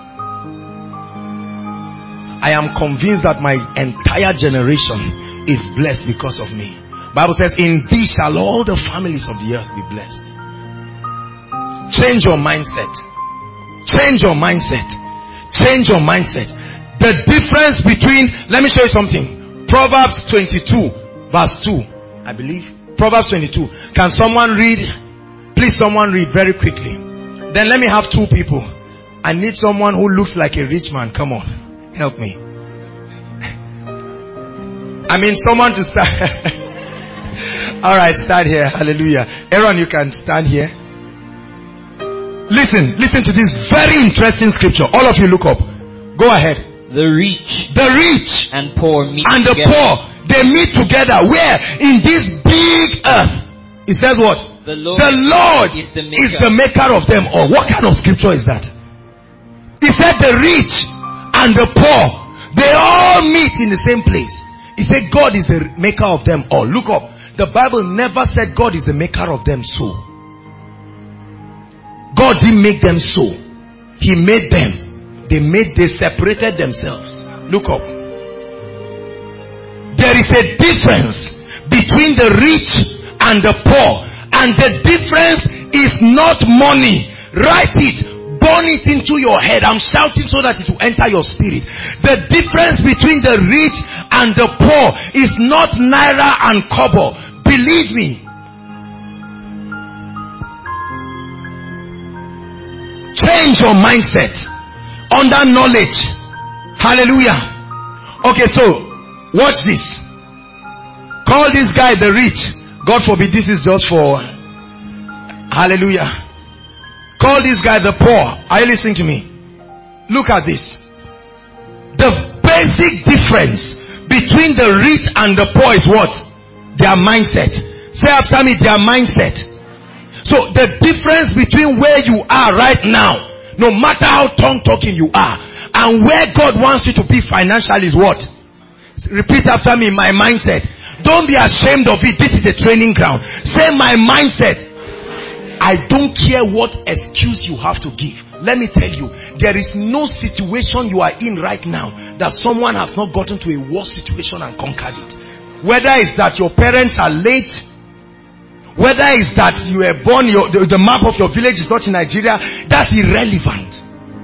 I am convinced that my entire generation is blessed because of me. Bible says, in thee shall all the families of the earth be blessed. Change your mindset. Change your mindset. Change your mindset. The difference between, let me show you something. Proverbs 22 verse 2, I believe. Proverbs 22. Can someone read? Please, someone read very quickly. Then let me have two people. I need someone who looks like a rich man. Come on. Help me. I mean, someone to start. Alright, stand here. Hallelujah. Aaron, you can stand here. Listen to this very interesting scripture. All of you look up. Go ahead. The rich and poor meet and together. The poor, they meet together. Where? In this big earth. It says what? The Lord is the maker of them all. What kind of scripture is that? He said the rich and the poor, they all meet in the same place. He said God is the maker of them all. Look up. The Bible never said God is the maker of them so. God didn't make them so. He made them. They separated themselves. Look up. There is a difference between the rich and the poor. And the difference is not money. Write it. Burn it into your head. I'm shouting so that it will enter your spirit. The difference between the rich and the poor is not naira and kobo. Believe me. Change your mindset under knowledge. Hallelujah. Okay, so watch this. Call this guy the rich. God forbid this is just for hallelujah. Call this guy the poor. Are you listening to me? Look at this. The basic difference between the rich and the poor is what? Their mindset. Say after me, their mindset. So the difference between where you are right now, no matter how tongue-talking you are, and where God wants you to be financially is what? Repeat after me, my mindset. Don't be ashamed of it. This is a training ground. Say my mindset. I don't care what excuse you have to give. Let me tell you, there is no situation you are in right now that someone has not gotten to a worse situation and conquered it. Whether it's that your parents are late, whether it's that you were born, the map of your village is not in Nigeria, that's irrelevant.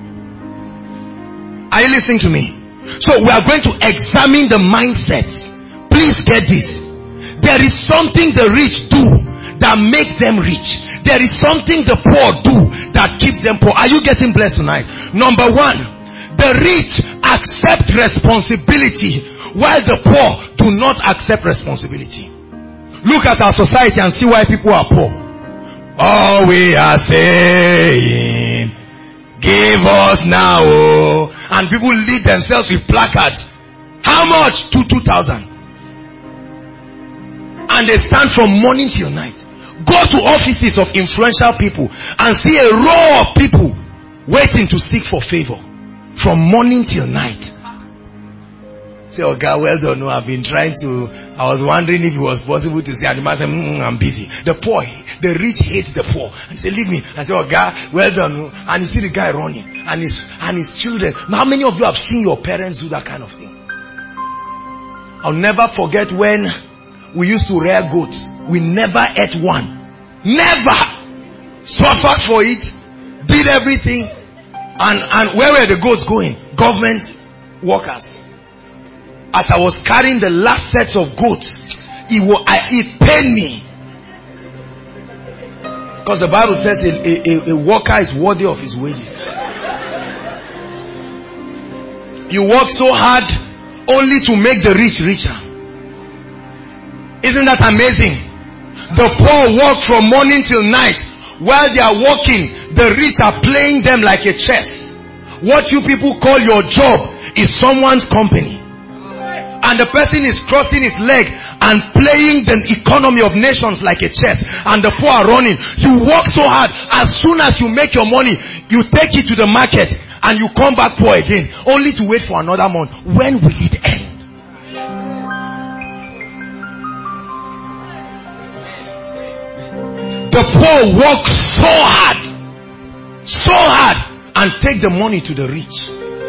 Are you listening to me? So we are going to examine the mindset. Please get this. There is something the rich do that make them rich. There is something the poor do that keeps them poor. Are you getting blessed tonight? Number one, the rich accept responsibility while the poor do not accept responsibility. Look at our society and see why people are poor. All we are saying, give us now. Oh. And people lead themselves with placards. How much? 2,000. And they stand from morning till night. Go to offices of influential people and see a row of people waiting to seek for favor from morning till night. Say, oh God, well done. No, I've been trying to. I was wondering if it was possible to say, and the man said, I'm busy. The poor, the rich hate the poor. And say, leave me. I say, oh God, well done. And you see the guy running and his children. Now, how many of you have seen your parents do that kind of thing? I'll never forget when we used to rear goats. We never ate one. Never. Suffered for it. Did everything. And where were the goats going? Government workers. As I was carrying the last sets of goats, it pained me. Because the Bible says a worker is worthy of his wages. You work so hard only to make the rich richer. Isn't that amazing? The poor work from morning till night. While they are working, the rich are playing them like a chess. What you people call your job is someone's company. And the person is crossing his leg and playing the economy of nations like a chess. And the poor are running. You work so hard. As soon as you make your money, you take it to the market and you come back poor again. Only to wait for another month. When will it end? The poor work so hard and take the money to the rich.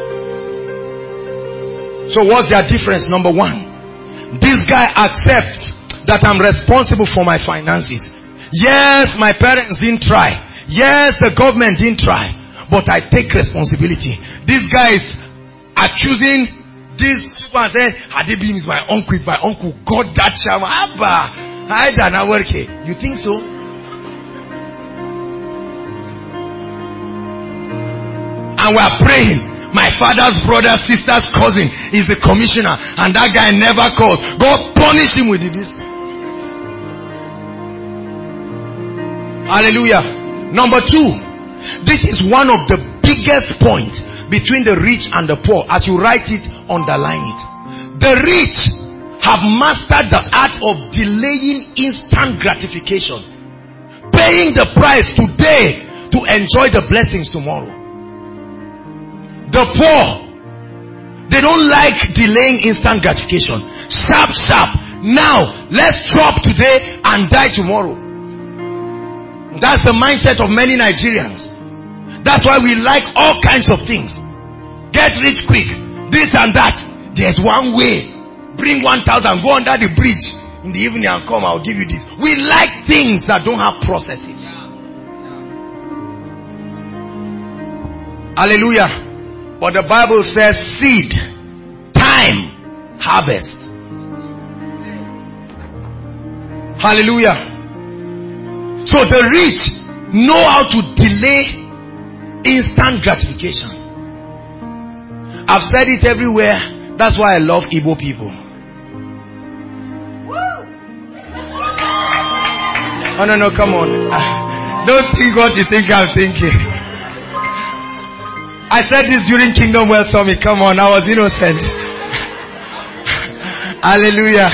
So what's their difference? Number one, this guy accepts that I'm responsible for my finances. Yes, my parents didn't try. Yes, the government didn't try. But I take responsibility. This guy is accusing this one saying, Adebim is my uncle. My uncle got that shama. You think so? And we are praying. My father's brother, sister's cousin is the commissioner, and that guy never calls. God punished him with this. Hallelujah. Number two, this is one of the biggest points between the rich and the poor. As you write it, underline it. The rich have mastered the art of delaying instant gratification, paying the price today to enjoy the blessings tomorrow. The poor, they don't like delaying instant gratification. Sharp. Now, let's chop today and die tomorrow. That's the mindset of many Nigerians. That's why we like all kinds of things. Get rich quick. This and that. There's one way. Bring 1,000. Go under the bridge. In the evening and come. I'll give you this. We like things that don't have processes. Hallelujah. But the Bible says seed, time, harvest. Hallelujah. So the rich know how to delay instant gratification. I've said it everywhere. That's why I love Igbo people. Oh no, come on. Don't think what you think I'm thinking. I said this during Kingdom Wealth Summit. Come on, I was innocent. Hallelujah.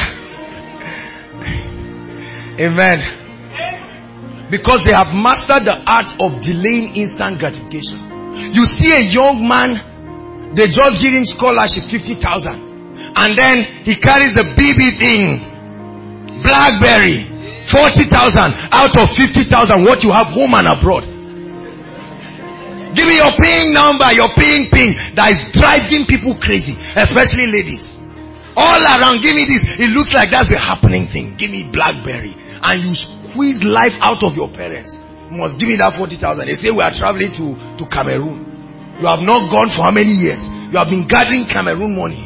Amen. Because they have mastered the art of delaying instant gratification. You see a young man, they just give him scholarship 50,000. And then he carries the BB thing. BlackBerry. 40,000 out of 50,000. What you have home and abroad. Give me your ping number, your ping. That is driving people crazy, especially ladies. All around, give me this. It looks like that's a happening thing. Give me BlackBerry. And you squeeze life out of your parents. You must give me that 40,000. They say we are traveling to Cameroon. You have not gone for how many years? You have been gathering Cameroon money.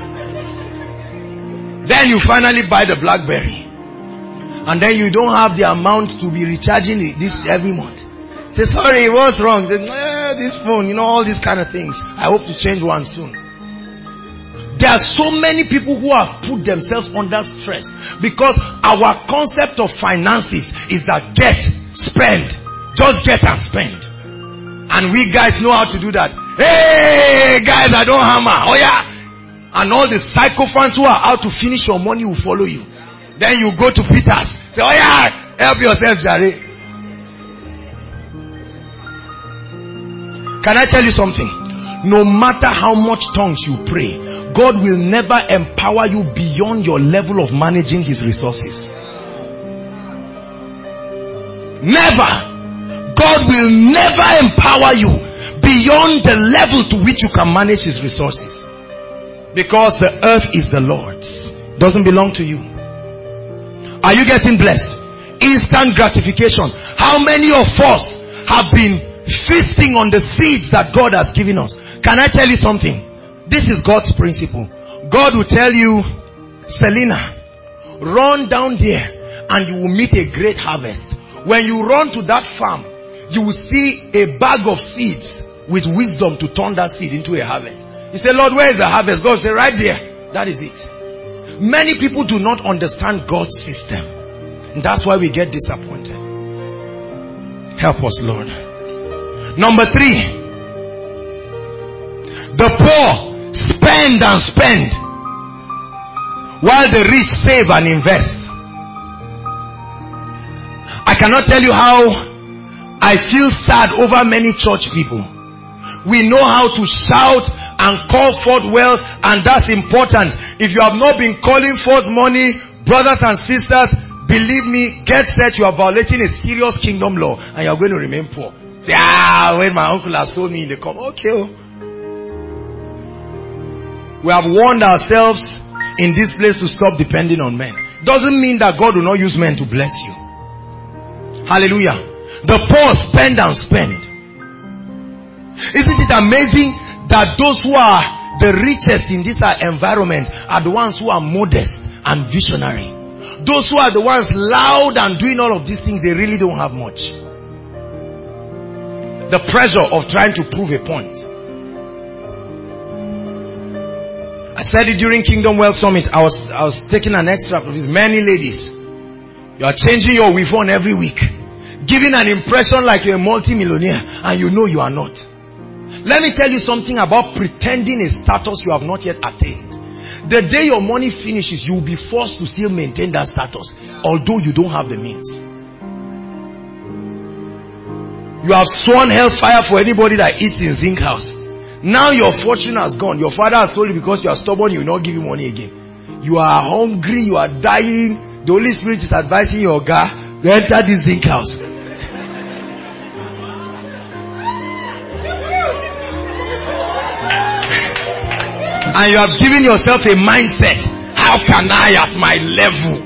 Then you finally buy the BlackBerry. And then you don't have the amount to be recharging this every month. Say, sorry, what's wrong? Say, this phone, all these kind of things. I hope to change one soon. There are so many people who have put themselves under stress because our concept of finances is that get, spend. Just get and spend. And we guys know how to do that. Hey, guys, I don't hammer. Oh yeah. And all the sycophants who are out to finish your money will follow you. Then you go to Peter's. Say, oh yeah. Help yourself, Jare. Can I tell you something? No matter how much tongues you pray, God will never empower you beyond your level of managing His resources. Never. God will never empower you beyond the level to which you can manage His resources. Because the earth is the Lord's. Doesn't belong to you. Are you getting blessed? Instant gratification. How many of us have been feasting on the seeds that God has given us? Can I tell you something? This is God's principle. God will tell you, Selena, run down there and you will meet a great harvest. When you run to that farm, you will see a bag of seeds with wisdom to turn that seed into a harvest. You say, Lord, where is the harvest? God said, right there. That is it. Many people do not understand God's system. And that's why we get disappointed. Help us, Lord. Number 3. The poor spend and spend, while the rich save and invest. I cannot tell you how I feel sad over many church people. We know how to shout and call forth wealth, and that's important. If you have not been calling forth money, brothers and sisters, believe me, get set, you are violating a serious kingdom law and you are going to remain poor. Say, when my uncle has told me, they come, okay. We have warned ourselves in this place to stop depending on men. Doesn't mean that God will not use men to bless you. Hallelujah. The poor spend and spend. Isn't it amazing that those who are the richest in this environment are the ones who are modest and visionary? Those who are the ones loud and doing all of these things, they really don't have much. The pressure of trying to prove a point. I said it during Kingdom Wealth Summit. I was taking an extract of this. Many ladies, you are changing your weave on every week, giving an impression like you're a multi-millionaire, and you know you are not. Let me tell you something about pretending a status you have not yet attained. The day your money finishes, you will be forced to still maintain that status, although you don't have the means. You have sworn hellfire for anybody that eats in Zinc House. Now your fortune has gone. Your father has told you because you are stubborn, you will not give you money again. You are hungry, you are dying. The Holy Spirit is advising your guy to enter this Zinc House. And you have given yourself a mindset. How can I at my level?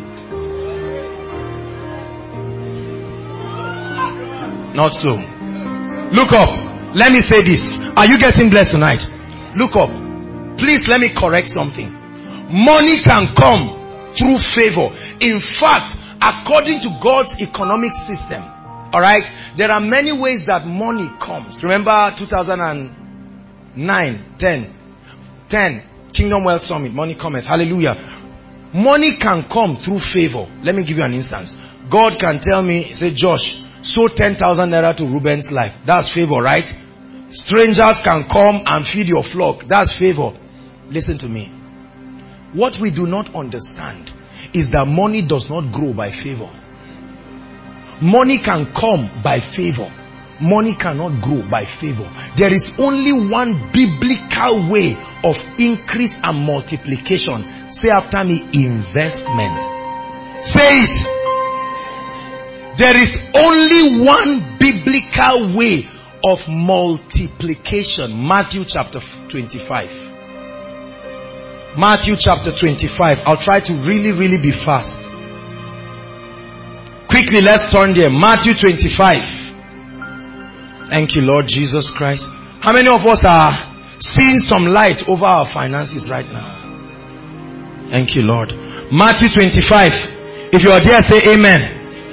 Not so. Look up. Let me say this. Are you getting blessed tonight? Look up. Please let me correct something. Money can come through favor. In fact, according to God's economic system, alright, there are many ways that money comes. Remember 2009, 10, Kingdom Wealth Summit, money cometh. Hallelujah. Money can come through favor. Let me give you an instance. God can tell me, say, Josh, sow 10,000 naira to Reuben's life. That's favor, right? Strangers can come and feed your flock. That's favor. Listen to me. What we do not understand is that money does not grow by favor. Money can come by favor. Money cannot grow by favor. There is only one biblical way of increase and multiplication. Say after me, investment. Say it. There is only one biblical way of multiplication. Matthew chapter 25. Matthew chapter 25. I'll try to really be fast. Quickly, let's turn there. Matthew 25. Thank you, Lord Jesus Christ. How many of us are seeing some light over our finances right now? Thank you, Lord. Matthew 25. If you are there, say amen.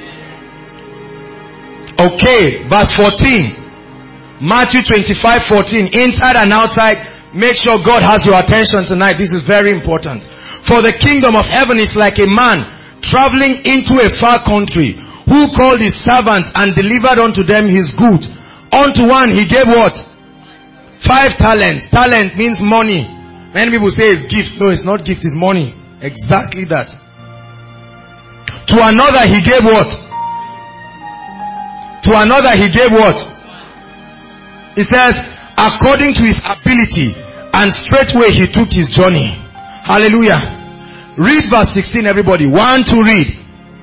Okay, verse 14. Matthew 25:14. Inside and outside. Make sure God has your attention tonight. This is very important. For the kingdom of heaven is like a man traveling into a far country, who called his servants and delivered unto them his good. Unto one he gave what? 5 talents. Talent means money. Many people say it's gift. No, it's not gift, it's money. Exactly that. To another he gave what? To another he gave what? It says, according to his ability, and straightway he took his journey. Hallelujah. Read verse 16, everybody. 1, 2, read.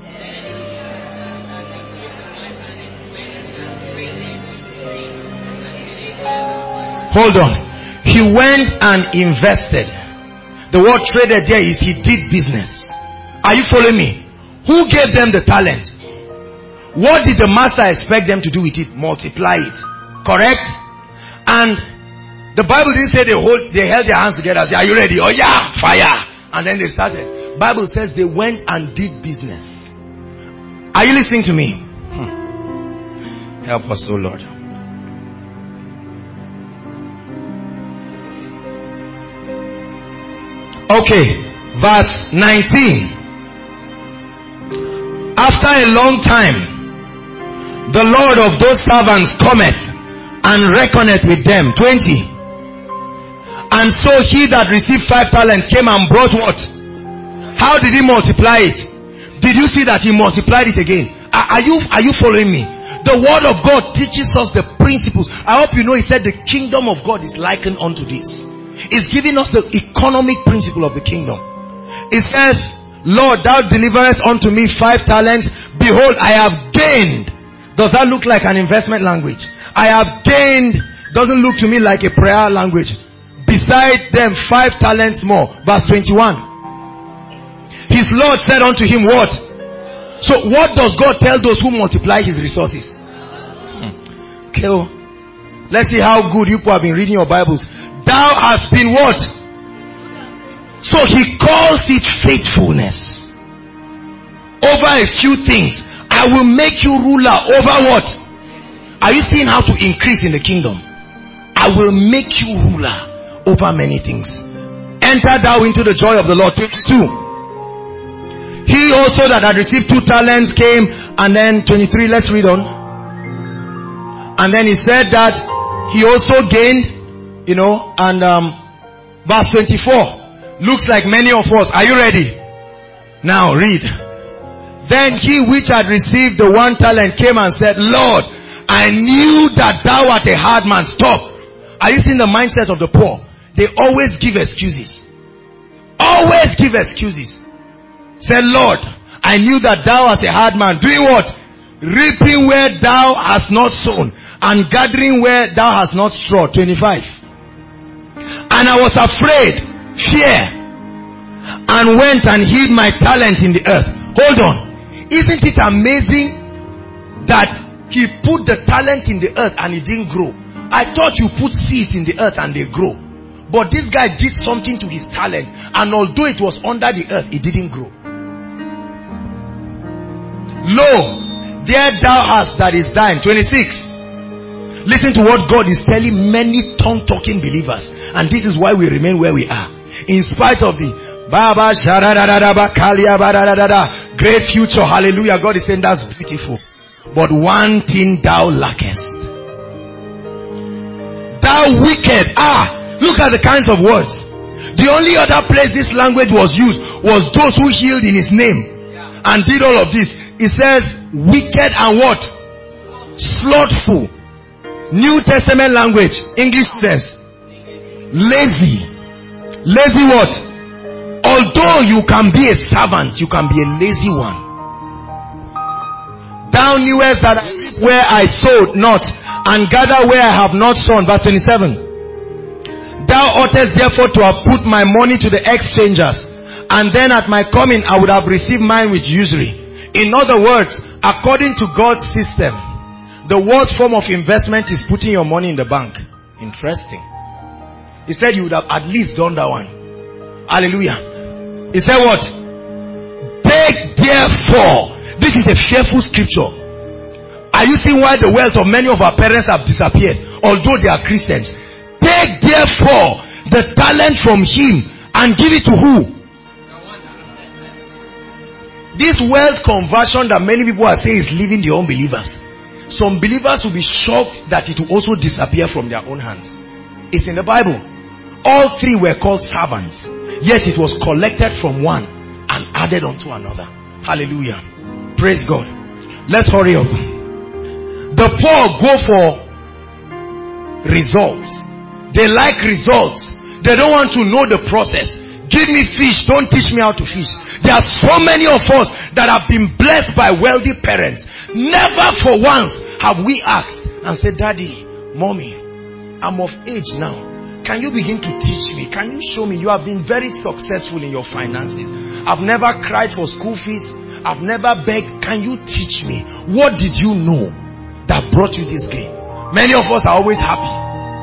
Hold on. He went and invested. The word traded there is he did business. Are you following me? Who gave them the talent? What did the master expect them to do with it? Multiply it. Correct? And the Bible didn't say they held their hands together and said, are you ready? Oh yeah, fire. And then they started. Bible says they went and did business. Are you listening to me? Help us, oh Lord. Okay, verse 19. After a long time, the Lord of those servants cometh and reckoneth with them. 20. And so he that received 5 talents came and brought what? How did he multiply it? Did you see that he multiplied it again? Are you following me? The word of God teaches us the principles. I hope you know he said the kingdom of God is likened unto this. It's giving us the economic principle of the kingdom. It says, Lord, thou deliverest unto me 5 talents. Behold, I have gained. Does that look like an investment language? I have gained. Doesn't look to me like a prayer language. Beside them 5 talents more. Verse 21. His Lord said unto him what? So what does God tell those who multiply his resources? Okay. Let's see how good you people have been reading your Bibles. Thou hast been what? So he calls it faithfulness. Over a few things. I will make you ruler over what? Are you seeing how to increase in the kingdom? I will make you ruler over many things. Enter thou into the joy of the Lord. 22. He also that had received 2 talents came, and then 23, let's read on. And then he said that he also gained, and verse 24 looks like many of us. Are you ready? Now read. Then he which had received the 1 talent came and said, Lord, I knew that thou art a hard man. Stop. Are you seeing the mindset of the poor? They always give excuses. Always give excuses. Say, Lord, I knew that thou art a hard man. Doing what? Reaping where thou hast not sown, and gathering where thou hast not strawed. 25. And I was afraid, fear, and went and hid my talent in the earth. Hold on. Isn't it amazing that he put the talent in the earth and it didn't grow? I thought you put seeds in the earth and they grow. But this guy did something to his talent, and although it was under the earth, it didn't grow. Lo, there thou hast that is thine. 26. Listen to what God is telling many tongue-talking believers. And this is why we remain where we are. In spite of the great future, hallelujah, God is saying that's beautiful. But one thing thou lackest. Thou wicked. Look at the kinds of words. The only other place this language was used was those who healed in his name and did all of this. It says wicked and what? Slothful. New Testament language, English says lazy. Lazy what? Although you can be a servant, you can be a lazy one. Thou knewest that I reap where I sowed not, and gather where I have not sown. Verse 27. Thou oughtest therefore to have put my money to the exchangers, and then at my coming I would have received mine with usury. In other words, according to God's system, the worst form of investment is putting your money in the bank. Interesting. He said you would have at least done that one. Hallelujah. He said what? Take therefore. This is a fearful scripture. Are you seeing why the wealth of many of our parents have disappeared, although they are Christians? Take therefore the talent from him and give it to who? This wealth conversion that many people are saying is leaving the unbelievers. Some believers will be shocked that it will also disappear from their own hands. It's in the Bible. All 3 were called servants, yet it was collected from one and added onto another. Hallelujah. Praise God. Let's hurry up. The poor go for results. They like results. They don't want to know the process. Give me fish, don't teach me how to fish. There are so many of us that have been blessed by wealthy parents. Never for once have we asked and said, Daddy, Mommy, I'm of age now. Can you begin to teach me? Can you show me? You have been very successful in your finances. I've never cried for school fees. I've never begged. Can you teach me? What did you know that brought you this gain? Many of us are always happy.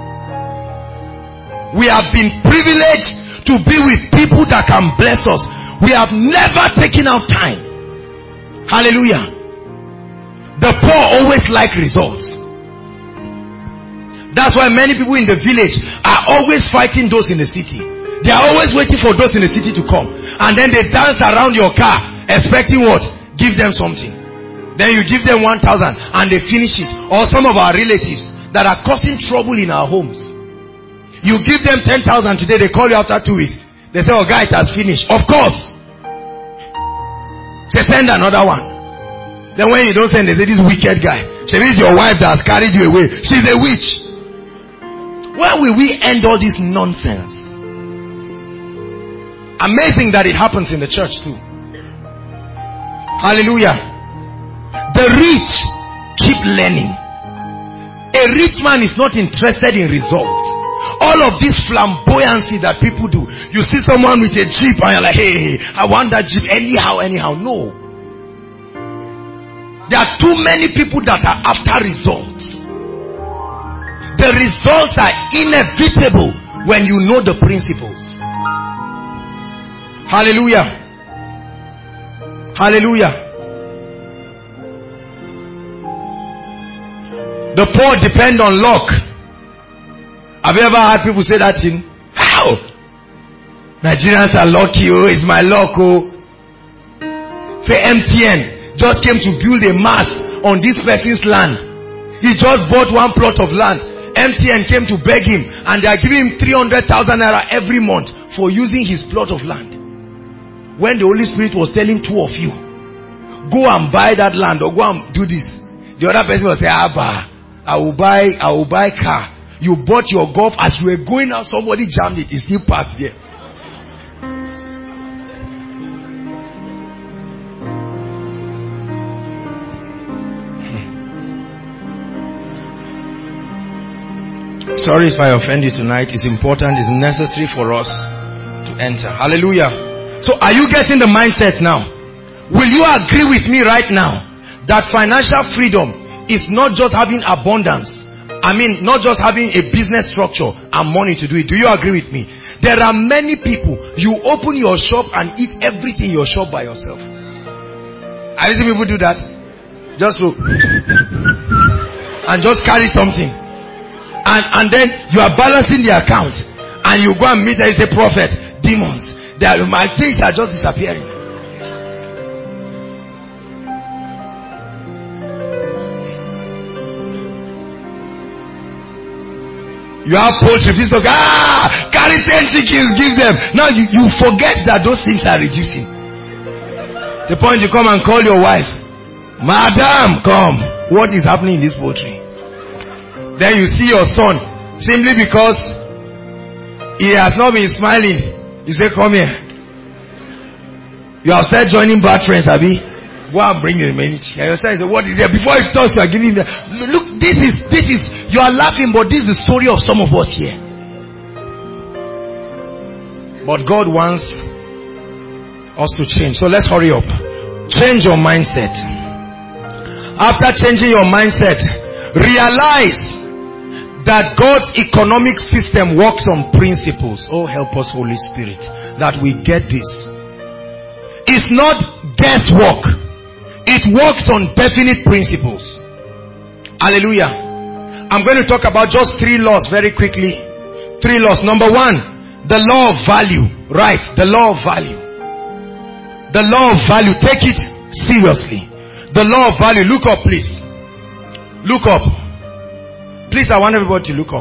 We have been privileged to be with people that can bless us. We have never taken out time. Hallelujah. The poor always like results. That's why many people in the village are always fighting those in the city. They are always waiting for those in the city to come. And then they dance around your car expecting what? Give them something. Then you give them 1,000 and they finish it. Or some of our relatives that are causing trouble in our homes. You give them 10,000 today, they call you after 2 weeks. They say, oh guy, it has finished. Of course. They send another one. Then when you don't send, they say, this wicked guy. She means your wife that has carried you away. She's a witch. Where will we end all this nonsense? Amazing that it happens in the church too. Hallelujah. The rich keep learning. A rich man is not interested in results. All of this flamboyancy that people do. You see someone with a jeep and you're like, hey, I want that jeep anyhow. No. There are too many people that are after results. The results are inevitable when you know the principles. Hallelujah. Hallelujah. The poor depend on luck. Have you ever heard people say that thing? How? Nigerians are lucky. Oh, it's my luck. Oh. Say MTN just came to build a mast on this person's land. He just bought one plot of land. MTN came to beg him and they are giving him 300,000 naira every month for using his plot of land. When the Holy Spirit was telling two of you, go and buy that land or go and do this. The other person will say, Abba, I will buy car. You bought your golf as you were going out, somebody jammed it. It's still parked there. Sorry if I offend you tonight. It's important, it's necessary for us to enter. Hallelujah. So are you getting the mindset now? Will you agree with me right now that financial freedom is not just having abundance? Not just having a business structure and money to do it. Do you agree with me? There are many people, you open your shop and eat everything in your shop by yourself. Have you seen people do that? Just so and just carry something. And then you are balancing the account and you go and meet there is a prophet, demons. My things are just disappearing. You have poultry, please go, carry 10 chickens, give them. Now you forget that those things are reducing. The point you come and call your wife, Madam, come. What is happening in this poultry? Then you see your son, simply because he has not been smiling. You say, come here. You have started joining bad friends, Abi. Go and bring the remaining chicken. And your son says, what is there? Before he talks, you are giving them. Look, this is, you are laughing, but this is the story of some of us here. But God wants us to change. So let's hurry up. Change your mindset. After changing your mindset, realize that God's economic system works on principles. Oh, help us, Holy Spirit, that we get this. It's not guesswork. It works on definite principles. Hallelujah. I'm going to talk about just 3 laws very quickly. 3 laws. Number 1, the law of value. Right, the law of value. The law of value. Take it seriously. The law of value. Look up, please. Look up. Please, I want everybody to look up.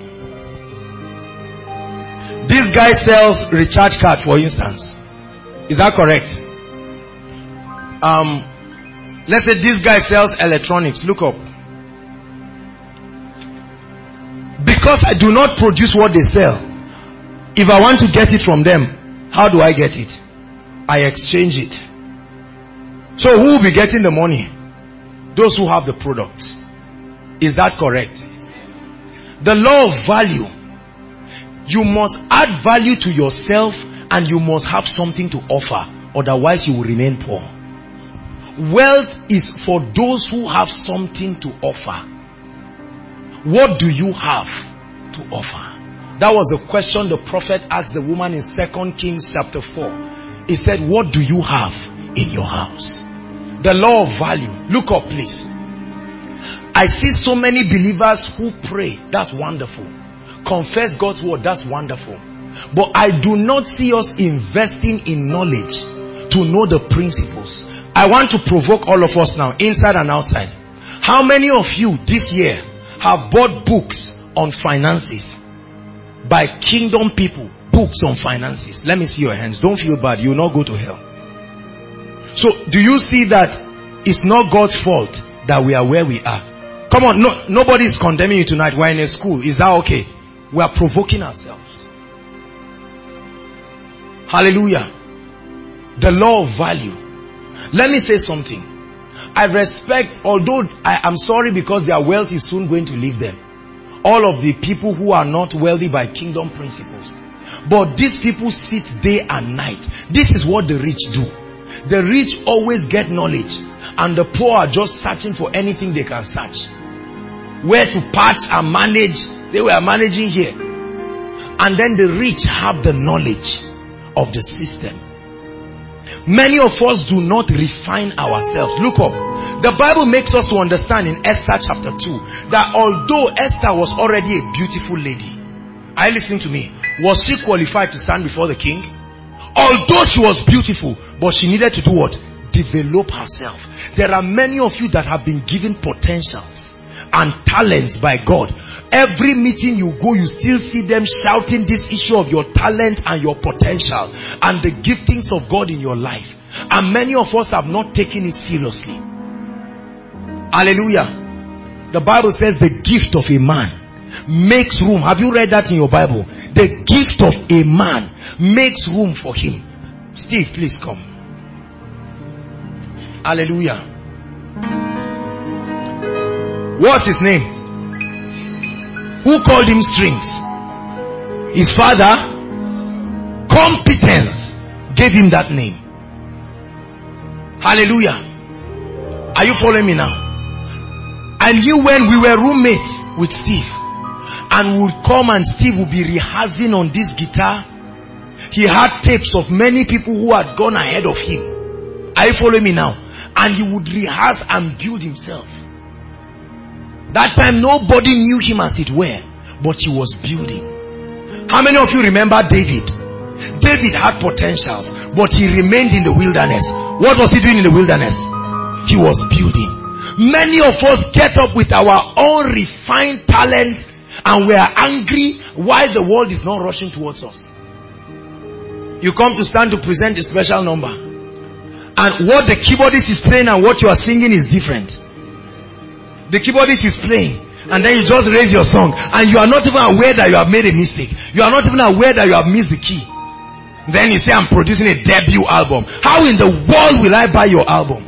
This guy sells recharge card, for instance. Is that correct? Let's say this guy sells electronics. Look up. because I do not produce what they sell, if I want to get it from them, how do I get it? I exchange it. So who will be getting the money? Those who have the product. Is that correct? The law of value. You must add value to yourself and you must have something to offer. Otherwise you will remain poor. Wealth is for those who have something to offer. What do you have to offer? That was the question the prophet asked the woman in 2 Kings chapter 4. He said, what do you have in your house? The law of value. Look up please. I see so many believers who pray. That's wonderful. Confess God's word. That's wonderful. But I do not see us investing in knowledge to know the principles. I want to provoke all of us now, inside and outside. How many of you this year have bought books on finances by kingdom people? Books on finances. Let me see your hands. Don't feel bad. You will not go to hell. So do you see that it's not God's fault that we are where we are? Come on, nobody is condemning you tonight. We're in a school. Is that okay? We are provoking ourselves. Hallelujah. The law of value. Let me say something. I respect, although I am sorry because their wealth is soon going to leave them, all of the people who are not wealthy by kingdom principles. But these people sit day and night. This is what the rich do. The rich always get knowledge, and the poor are just searching for anything they can search. Where to patch and manage. They were managing here. And then the rich have the knowledge of the system. Many of us do not refine ourselves. Look up. The Bible makes us to understand in Esther chapter 2 that although Esther was already a beautiful lady, are you listening to me? Was she qualified to stand before the king? Although she was beautiful, but she needed to do what? Develop herself. There are many of you that have been given potentials and talents by God. Every meeting you go, you still see them shouting this issue of your talent and your potential and the giftings of God in your life. And many of us have not taken it seriously. Hallelujah. The Bible says the gift of a man makes room. Have you read that in your Bible? The gift of a man makes room for him. Steve, please come. Hallelujah. What's his name? Who called him strings? His father. Competence gave him that name. Hallelujah. Are you following me now? I knew when we were roommates with Steve, and would come and Steve would be rehearsing on this guitar. He had tapes of many people who had gone ahead of him. Are you following me now? And he would rehearse and build himself. That time nobody knew him as it were, but he was building. How many of you remember David? David had potentials, but he remained in the wilderness. What was he doing in the wilderness? He was building. Many of us get up with our own refined talents and we are angry why the world is not rushing towards us. You come to stand to present a special number, and what the keyboardist is playing and what you are singing is different. The keyboardist is playing, and then you just raise your song, and you are not even aware that you have made a mistake. You are not even aware that you have missed the key. Then you say, I'm producing a debut album. How in the world will I buy your album?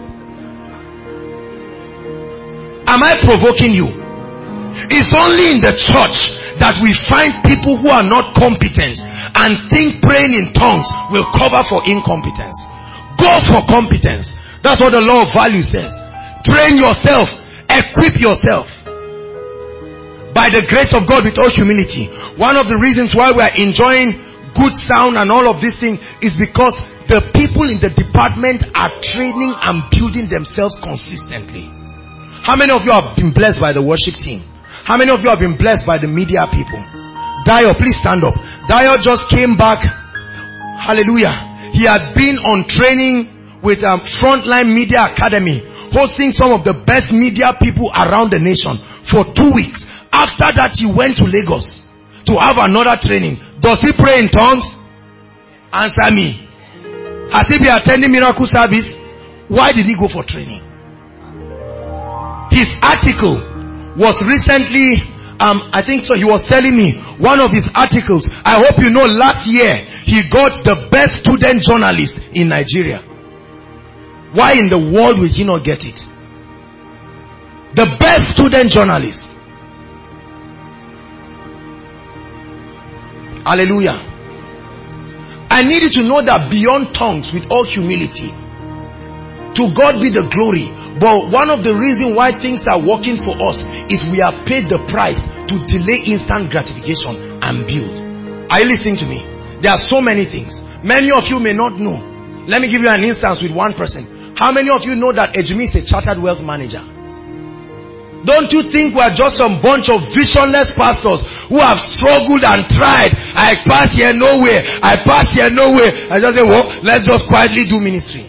Am I provoking you? It's only in the church that we find people who are not competent and think praying in tongues will cover for incompetence. Go for competence. That's what the law of value says. Train yourself. Equip yourself. By the grace of God with all humility. One of the reasons why we are enjoying good sound and all of these things is because the people in the department are training and building themselves consistently. How many of you have been blessed by the worship team? How many of you have been blessed by the media people? Dio, please stand up. Dio just came back. Hallelujah. He had been on training with Frontline Media Academy, hosting some of the best media people around the nation for 2 weeks. After that, he went to Lagos to have another training. Does he pray in tongues? Answer me. Has he been attending miracle service? Why did he go for training? His article was recently I think so, he was telling me, one of his articles, I hope you know, last year, he got the best student journalist in Nigeria. Why in the world will he not get it? The best student journalist. Hallelujah. I need you to know that beyond tongues, with all humility, to God be the glory. But one of the reasons why things are working for us is we are paid the price to delay instant gratification and build. Are you listening to me? There are so many things. Many of you may not know. Let me give you an instance with one person. How many of you know that Ejimi is a chartered wealth manager? Don't you think we are just some bunch of visionless pastors who have struggled and tried? I pass here nowhere. I pass here nowhere. I just say, well, let's just quietly do ministry.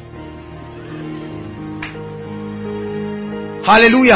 Hallelujah.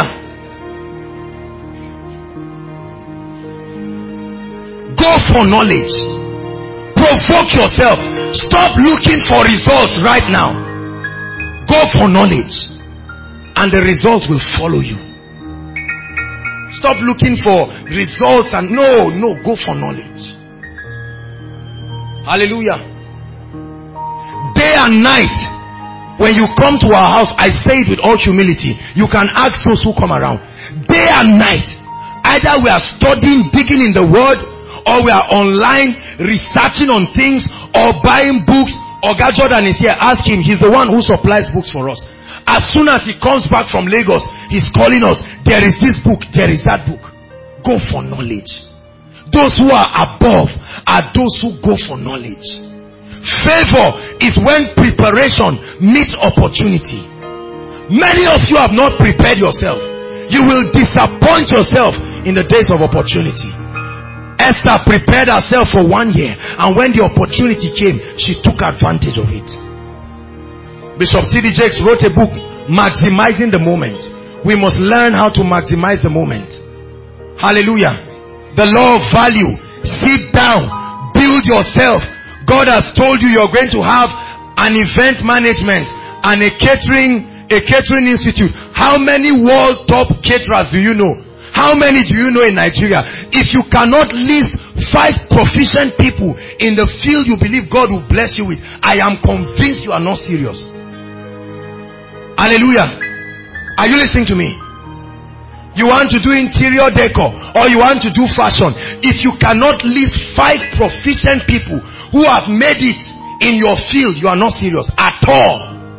Go for knowledge. Provoke yourself. Stop looking for results right now. Go for knowledge. And the results will follow you. Stop looking for results and no, go for knowledge. Hallelujah. Day and night. When you come to our house, I say it with all humility. You can ask those who come around. Day and night. Either we are studying, digging in the word, or we are online, researching on things, or buying books. Oga Jordan is here. Ask him. He's the one who supplies books for us. As soon as he comes back from Lagos, he's calling us. There is this book. There is that book. Go for knowledge. Those who are above are those who go for knowledge. Favor is when preparation meets opportunity. Many of you have not prepared yourself. You will disappoint yourself in the days of opportunity. Esther prepared herself for 1 year, and when the opportunity came, she took advantage of it. Bishop T.D. Jakes wrote a book, Maximizing the Moment. We must learn how to maximize the moment. Hallelujah. The law of value. Sit down. Build yourself. God has told you you're going to have an event management and a catering institute. How many world top caterers do you know? How many do you know in Nigeria? If you cannot list 5 proficient people in the field you believe God will bless you with, I am convinced you are not serious. Hallelujah. Are you listening to me? You want to do interior decor or you want to do fashion. If you cannot list 5 proficient people who have made it in your field, you are not serious at all.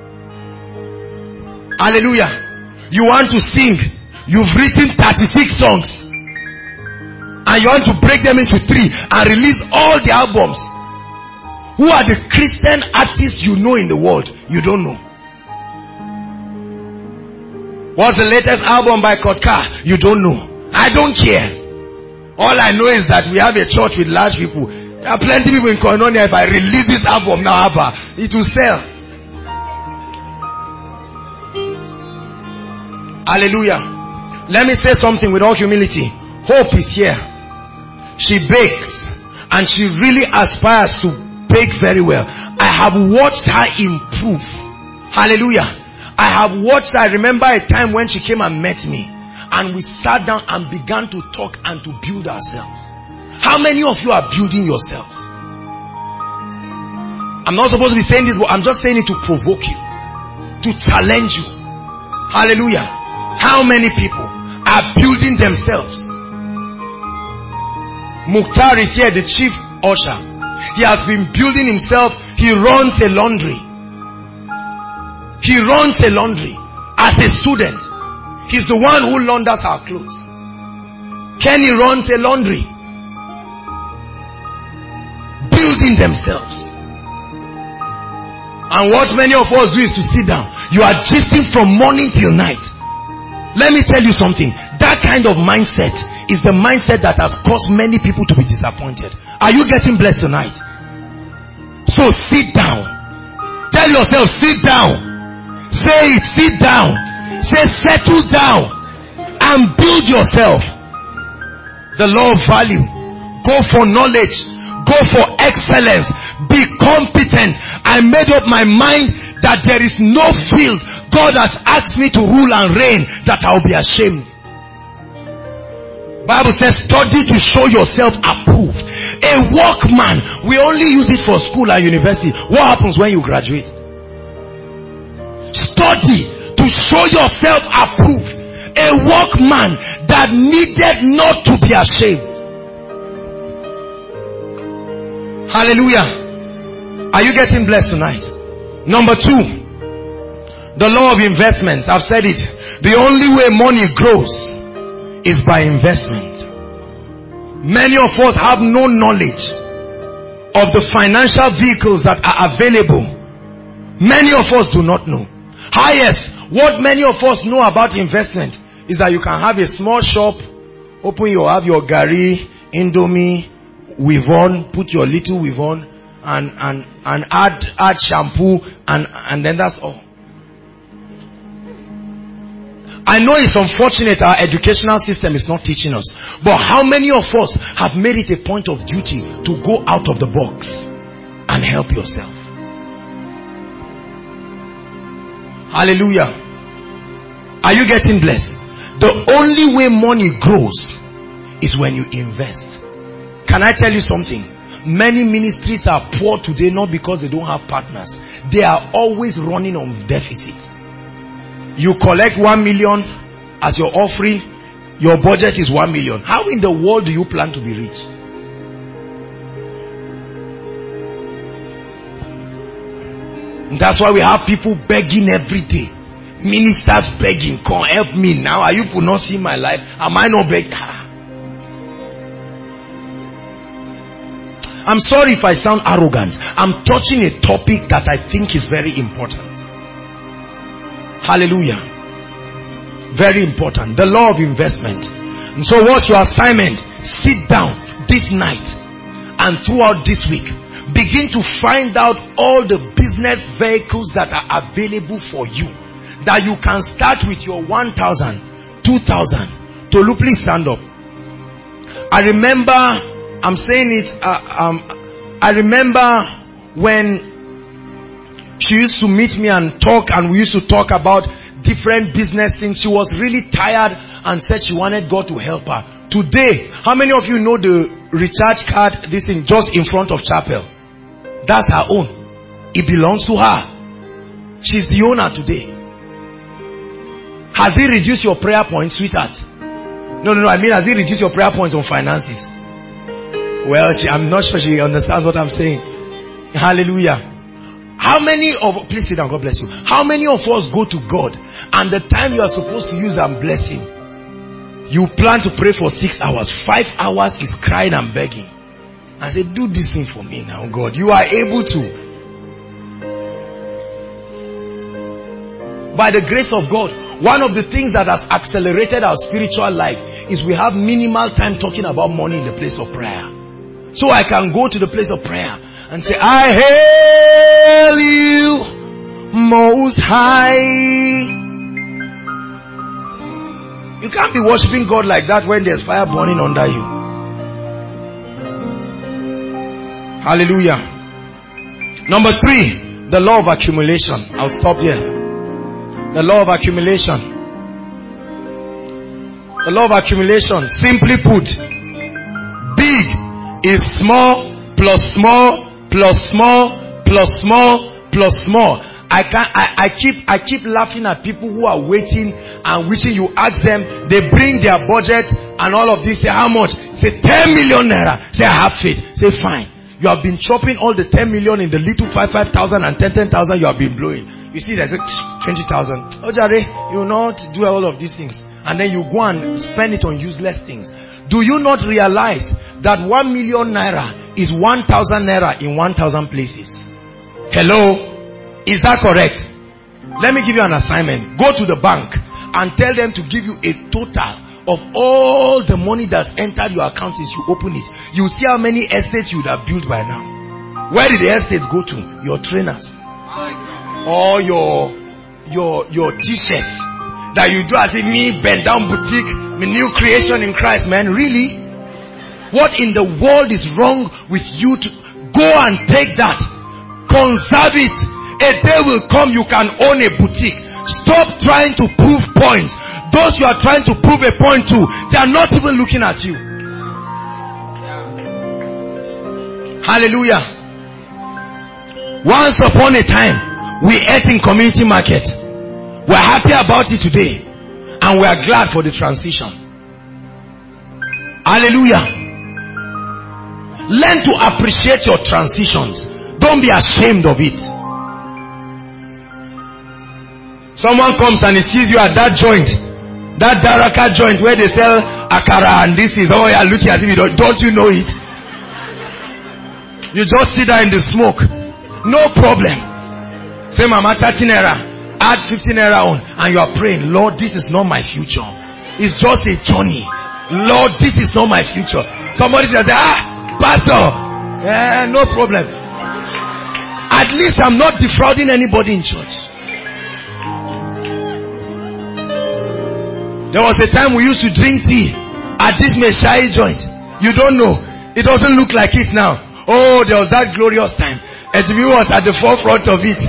Hallelujah. You want to sing. You've written 36 songs. And you want to break them into 3 and release all the albums. Who are the Christian artists you know in the world? You don't know. What's the latest album by Kotka? You don't know. I don't care. All I know is that we have a church with large people. There are plenty of people in Koinonia. If I release this album now, it will sell. Hallelujah. Let me say something with all humility. Hope is here. She bakes and she really aspires to bake very well. I have watched her improve. Hallelujah. I have watched her. I remember a time when she came and met me and we sat down and began to talk and to build ourselves. How many of you are building yourselves? I'm not supposed to be saying this, but I'm just saying it to provoke you, to challenge you. Hallelujah. How many people are building themselves? Mukhtar is here, the chief usher. He has been building himself. He runs a laundry. He runs a laundry as a student. He's the one who launders our clothes. Kenny runs a laundry. Building themselves. And what many of us do is to sit down. You are gisting from morning till night. Let me tell you something. That kind of mindset is the mindset that has caused many people to be disappointed. Are you getting blessed tonight? So sit down. Tell yourself, sit down. Say it, sit down. Say settle down and build yourself. The law of value. Go for knowledge. Go for excellence. Be competent. I made up my mind that there is no field God has asked me to rule and reign that I will be ashamed. Bible says, study to show yourself approved. A workman, we only use it for school and university. What happens when you graduate? Study to show yourself approved. A workman that needed not to be ashamed. Hallelujah. Are you getting blessed tonight? Number 2. The law of investments. I've said it. The only way money grows is by investment. Many of us have no knowledge of the financial vehicles that are available. Many of us do not know. Highest, what many of us know about investment is that you can have a small shop, have your Gary, Indomie, weave on, put your little weave on, and add shampoo, and then that's all. I know it's unfortunate our educational system is not teaching us. But how many of us have made it a point of duty to go out of the box and help yourself? Hallelujah. Are you getting blessed? The only way money grows is when you invest. Can I tell you something? Many ministries are poor today not because they don't have partners. They are always running on deficit. You collect 1 million as your offering. Your budget is 1 million. How in the world do you plan to be rich? And that's why we have people begging every day. Ministers begging, come help me now. Are you not seeing my life? Am I not begging? I'm sorry if I sound arrogant. I'm touching a topic that I think is very important. Hallelujah. Very important. The law of investment. And so what's your assignment? Sit down this night and throughout this week, begin to find out all the business vehicles that are available for you. That you can start with your 1,000, 2,000. Tolu, please stand up. I remember, I'm saying it, I remember when she used to meet me and talk, and we used to talk about different business things. She was really tired and said she wanted God to help her. Today, how many of you know the recharge card, this thing just in front of chapel? That's her own. It belongs to her. She's the owner today. Has it reduced your prayer points, sweetheart? No, I mean, has it reduced your prayer points on finances? Well, I'm not sure she understands what I'm saying. Hallelujah. How many of, please sit down, God bless you. How many of us go to God and the time you are supposed to use and bless Him, you plan to pray for 6 hours, 5 hours is crying and begging. I say, do this thing for me now, God. You are able to. By the grace of God, one of the things that has accelerated our spiritual life is we have minimal time talking about money in the place of prayer. So I can go to the place of prayer and say, I hail you, Most High. You can't be worshiping God like that when there's fire burning under you. Hallelujah. Number 3, the law of accumulation. I'll stop here. The law of accumulation. The law of accumulation, simply put, big is small plus small plus small plus small plus small. I keep laughing at people who are waiting and wishing you ask them. They bring their budget and all of this. Say how much? Say 10 million naira. Say I have faith. Say fine. You have been chopping all the 10 million in the little 5,000 and 10,000 you have been blowing. You see there's 20,000. Oh Jare, you know to do all of these things. And then you go and spend it on useless things. Do you not realize that 1 million naira is 1,000 naira in 1,000 places? Hello? Is that correct? Let me give you an assignment. Go to the bank and tell them to give you a total of all the money that's entered your account since you open it. You see how many estates you would have built by now. Where did the estates go to? Your trainers. Or your t-shirts that you do as a me bend down boutique, my new creation in Christ, man. Really? What in the world is wrong with you to go and take that? Conserve it. A day will come you can own a boutique. Stop trying to prove points. those you are trying to prove a point to, they are not even looking at you. Hallelujah. Once upon a time, we ate in community market. We're happy about it today. And we are glad for the transition. Hallelujah. Learn to appreciate your transitions. Don't be ashamed of it. Someone comes and he sees you at that joint, that Daraka joint where they sell akara and this is, oh yeah, looking at you, don't you know it? You just sit there in the smoke. No problem. Say, Mama, 13 naira, add 15 naira on, and you are praying, Lord, this is not my future. It's just a journey. Lord, this is not my future. Somebody says, Pastor, no problem. At least I'm not defrauding anybody in church. There was a time we used to drink tea at this Meshai joint. You don't know. It doesn't look like it now. Oh, there was that glorious time. Edmi was at the forefront of it.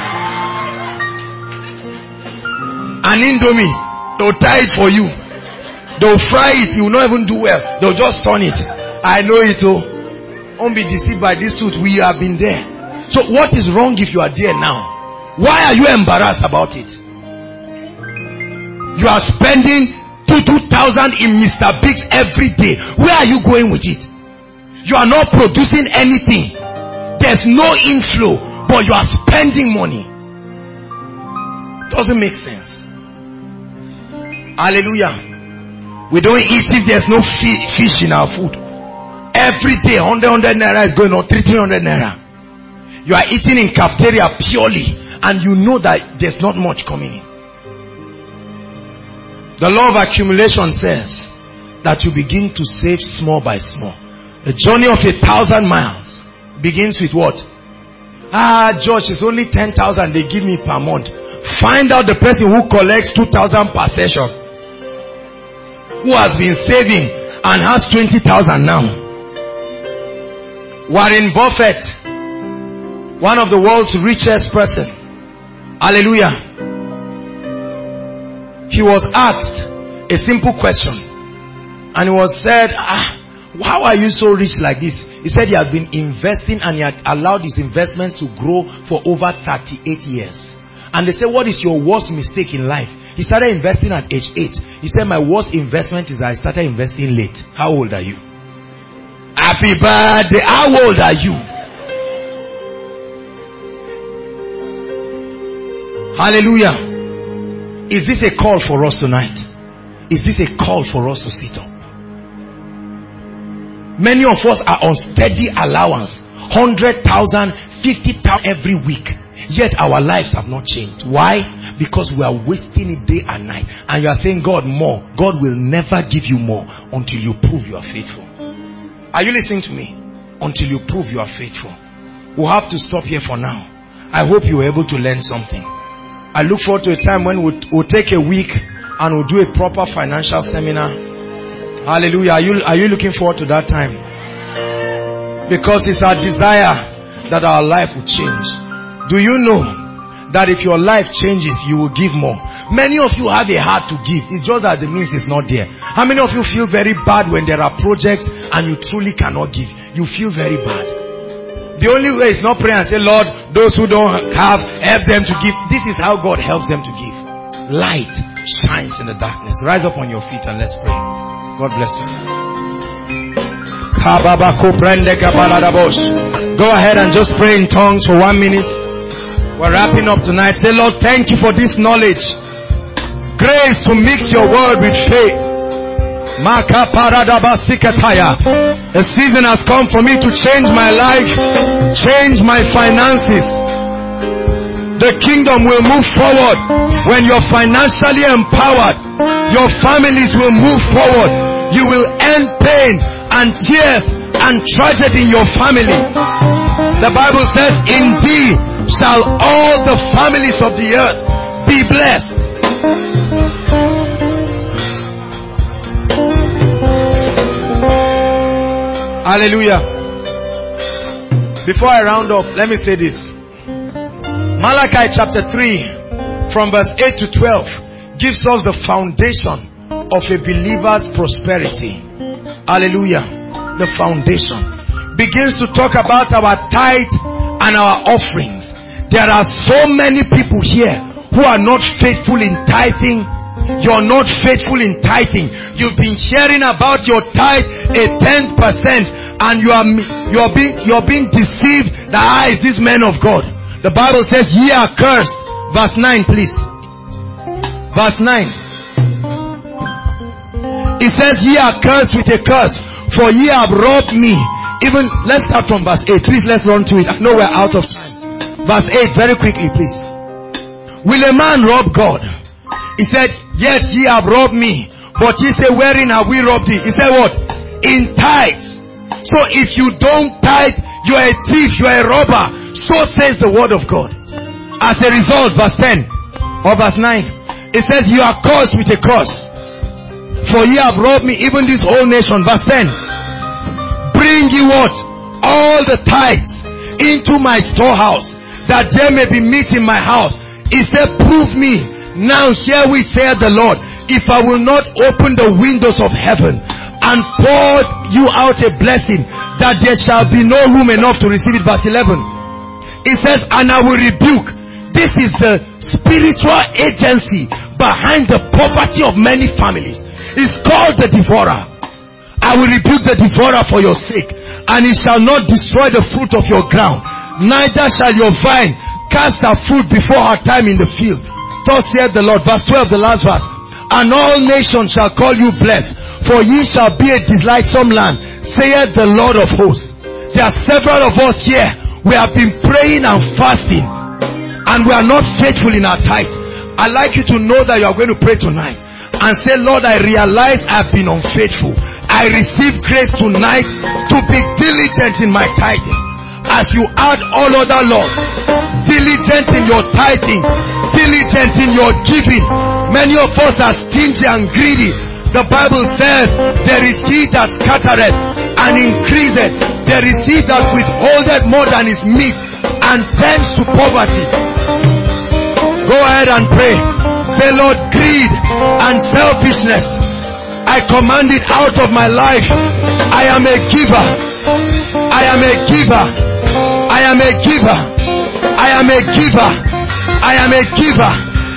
An Indomie, they'll tie it for you. They'll fry it. You will not even do well. They'll just turn it. I know it. Oh, don't be deceived by this suit. We have been there. So what is wrong if you are there now? Why are you embarrassed about it? You are spending 2,000 in Mr. Biggs every day. Where are you going with it? You are not producing anything. There's no inflow, but you are spending money. Doesn't make sense. Hallelujah. We don't eat if there's no fish in our food. Every day 100 naira is going on, 300 naira. You are eating in cafeteria purely, and you know that there's not much coming in. The law of accumulation says that you begin to save small by small. The journey of 1,000 miles begins with what? George, it's only 10,000 they give me per month. Find out the person who collects 2,000 per session, who has been saving and has 20,000 now. Warren Buffett, one of the world's richest person. Hallelujah. He was asked a simple question, and it was said, how are you so rich like this? He said he had been investing, and he had allowed his investments to grow for over 38 years. And they said, what is your worst mistake in life? He started investing at age 8. He said, my worst investment is that I started investing late. How old are you? Happy birthday. How old are you? Hallelujah. Is this a call for us tonight? Is this a call for us to sit up? Many of us are on steady allowance, 100,000, 50,000 every week. Yet our lives have not changed. Why? Because we are wasting it day and night. And you are saying, God, more. God will never give you more until you prove you are faithful. Are you listening to me? Until you prove you are faithful. We'll have to stop here for now. I hope you were able to learn something. I look forward to a time when we'll take a week and we'll do a proper financial seminar. Hallelujah. Are you looking forward to that time? Because it's our desire that our life will change. Do you know that if your life changes, you will give more? Many of you have a heart to give. It's just that the means is not there. How many of you feel very bad when there are projects and you truly cannot give? You feel very bad. The only way is not pray and say, Lord, those who don't have, help them to give. This is how God helps them to give. Light shines in the darkness. Rise up on your feet and let's pray. God bless you. Go ahead and just pray in tongues for 1 minute. We're wrapping up tonight. Say, Lord, thank you for this knowledge. Grace to mix your word with faith. The season has come for me to change my life, change my finances. The kingdom will move forward when you're financially empowered. Your families will move forward. You will end pain and tears and tragedy in your family. The Bible says, indeed shall all the families of the earth be blessed. Hallelujah. Before I round up, let me say this. Malachi chapter 3 from verse 8 to 12 gives us the foundation of a believer's prosperity. Hallelujah. The foundation begins to talk about our tithe and our offerings. There are so many people here who are not faithful in tithing. You're not faithful in tithing. You've been hearing about your tithe, a 10%, and you're being deceived that is this man of God. The Bible says, ye are cursed. Verse 9, please. Verse 9. It says, ye are cursed with a curse, for ye have robbed me. Even, let's start from verse 8. Please, let's run to it. I know we're out of time. Verse 8, very quickly, please. Will a man rob God? He said, yes, ye have robbed me. But ye say, wherein have we robbed thee? He said what? In tithes. So if you don't tithe, you are a thief, you are a robber. So says the word of God. As a result, verse 10 or verse 9, it says, you are cursed with a curse, for ye have robbed me, even this whole nation. Verse 10, bring ye what? All the tithes into my storehouse, that there may be meat in my house. He said, prove me now herewith saith the Lord, if I will not open the windows of heaven and pour you out a blessing, that there shall be no room enough to receive it. Verse 11, it says, and I will rebuke. This is the spiritual agency behind the poverty of many families. It's called the devourer. I will rebuke the devourer for your sake, and it shall not destroy the fruit of your ground, neither shall your vine cast her fruit before her time in the field. Thus saith the Lord. Verse 12, the last verse. And all nations shall call you blessed, for ye shall be a delightsome land, saith the Lord of hosts. There are several of us here. We have been praying and fasting, and we are not faithful in our tithe. I'd like you to know that you are going to pray tonight and say, Lord, I realize I've been unfaithful. I receive grace tonight to be diligent in my tithing. As you add all other laws, diligent in your tithing, diligent in your giving. Many of us are stingy and greedy. The Bible says, there is he that scattereth and increaseth. There is he that withholdeth more than is meet and tends to poverty. Go ahead and pray. Say, Lord, greed and selfishness, I command it out of my life. I am a giver. I am a giver. I am a giver. I am a giver. I am a giver.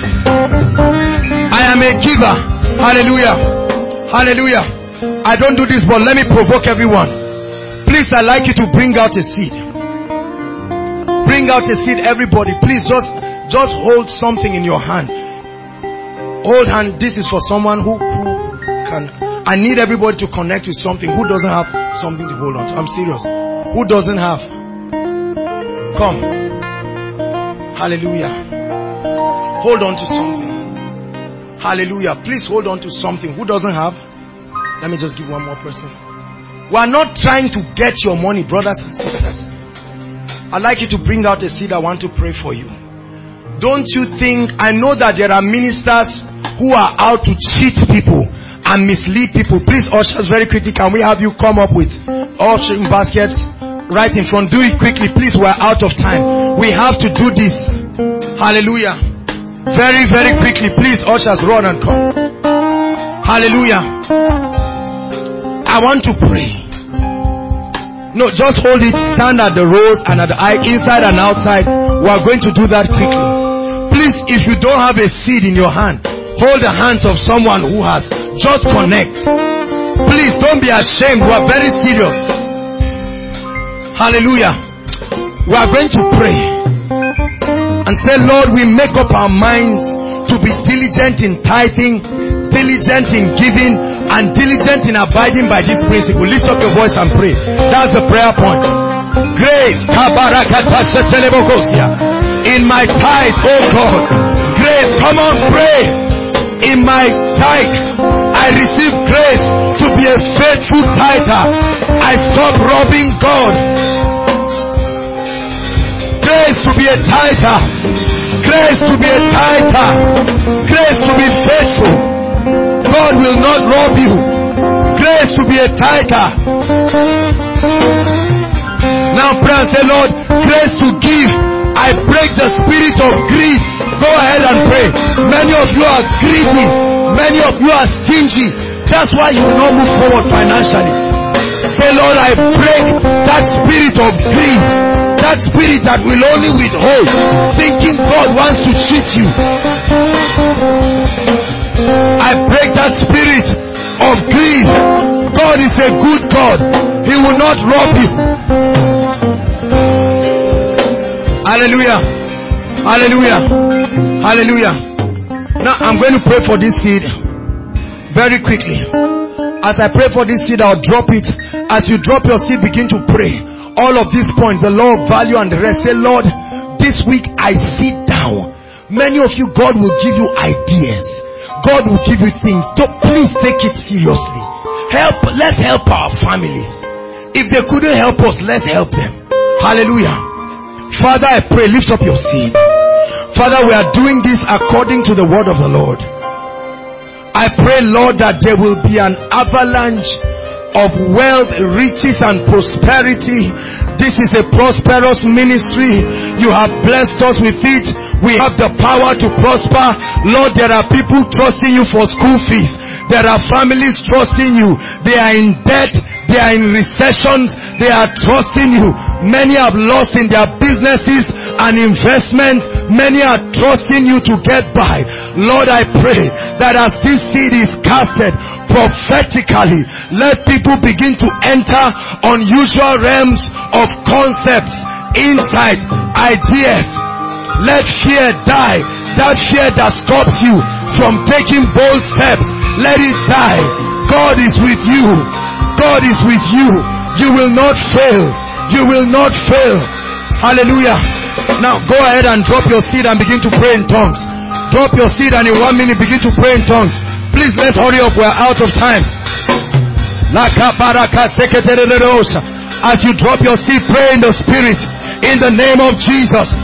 I am a giver. Hallelujah. Hallelujah. I don't do this, but let me provoke everyone. Please, I'd like you to bring out a seed. Bring out a seed, everybody. Please just hold something in your hand. Hold hand. This is for someone who can. I need everybody to connect with something. Who doesn't have something to hold on to? I'm serious. Who doesn't have? Come. Hallelujah. Hold on to something. Hallelujah. Please hold on to something. Who doesn't have? Let me just give one more person. We are not trying to get your money, brothers and sisters. I'd like you to bring out a seed. I want to pray for you. Don't you think, I know that there are ministers who are out to cheat people and mislead people. Please, ushers, very quickly, can we have you come up with ushering baskets right in front? Do it quickly, please. We're out of time. We have to do this. Hallelujah. Very, very quickly, please, ushers, run and come. Hallelujah. I want to pray. No, just hold it. Stand at the rows and at the eye, inside and outside. We are going to do that quickly. Please, if you don't have a seed in your hand, hold the hands of someone who has. Just connect. Please, don't be ashamed. We are very serious. Hallelujah. We are going to pray and say, Lord, we make up our minds to be diligent in tithing, diligent in giving, and diligent in abiding by this principle. Lift up your voice and pray. That's the prayer point. Grace. In my tithe, oh God. Grace. Come on, pray. In my tithe, I receive grace to be a faithful tither. I stop robbing God. Grace to be a tither. Grace to be a tither. Grace to be faithful. God will not rob you. Grace to be a tither. Now pray and say, Lord, grace to give. I break the spirit of greed. Go ahead and pray. Many of you are greedy. Many of you are stingy. That's why you will not move forward financially. Say, Lord, I break that spirit of greed. That spirit that will only withhold, thinking God wants to cheat you. I break that spirit of greed. God is a good God. He will not rob you. Hallelujah. Hallelujah. Hallelujah. Now I'm going to pray for this seed very quickly. As I pray for this seed, I'll drop it. As you drop your seed, begin to pray. All of these points, the law of value and the rest. Say, Lord, this week I sit down. Many of you, God will give you ideas. God will give you things. So please take it seriously. Let's help our families. If they couldn't help us, let's help them. Hallelujah. Father, I pray, lift up your seed. Father, we are doing this according to the word of the Lord. I pray, Lord, that there will be an avalanche of wealth, riches and prosperity. This is a prosperous ministry. You have blessed us with it. We have the power to prosper. Lord, there are people trusting you for school fees. There are families trusting you. They are in debt. They are in recessions. They are trusting you. Many have lost in their businesses and investments. Many are trusting you to get by. Lord, I pray that as this seed is casted prophetically, let people begin to enter unusual realms of concepts, insights, ideas. Let fear die. That fear that stops you from taking bold steps, let it die. God is with you. God is with you. You will not fail. You will not fail. Hallelujah. Now go ahead and drop your seed and begin to pray in tongues. Drop your seed and in 1 minute begin to pray in tongues. Please, let's hurry up. We're out of time. As you drop your seed, pray in the spirit. In the name of Jesus.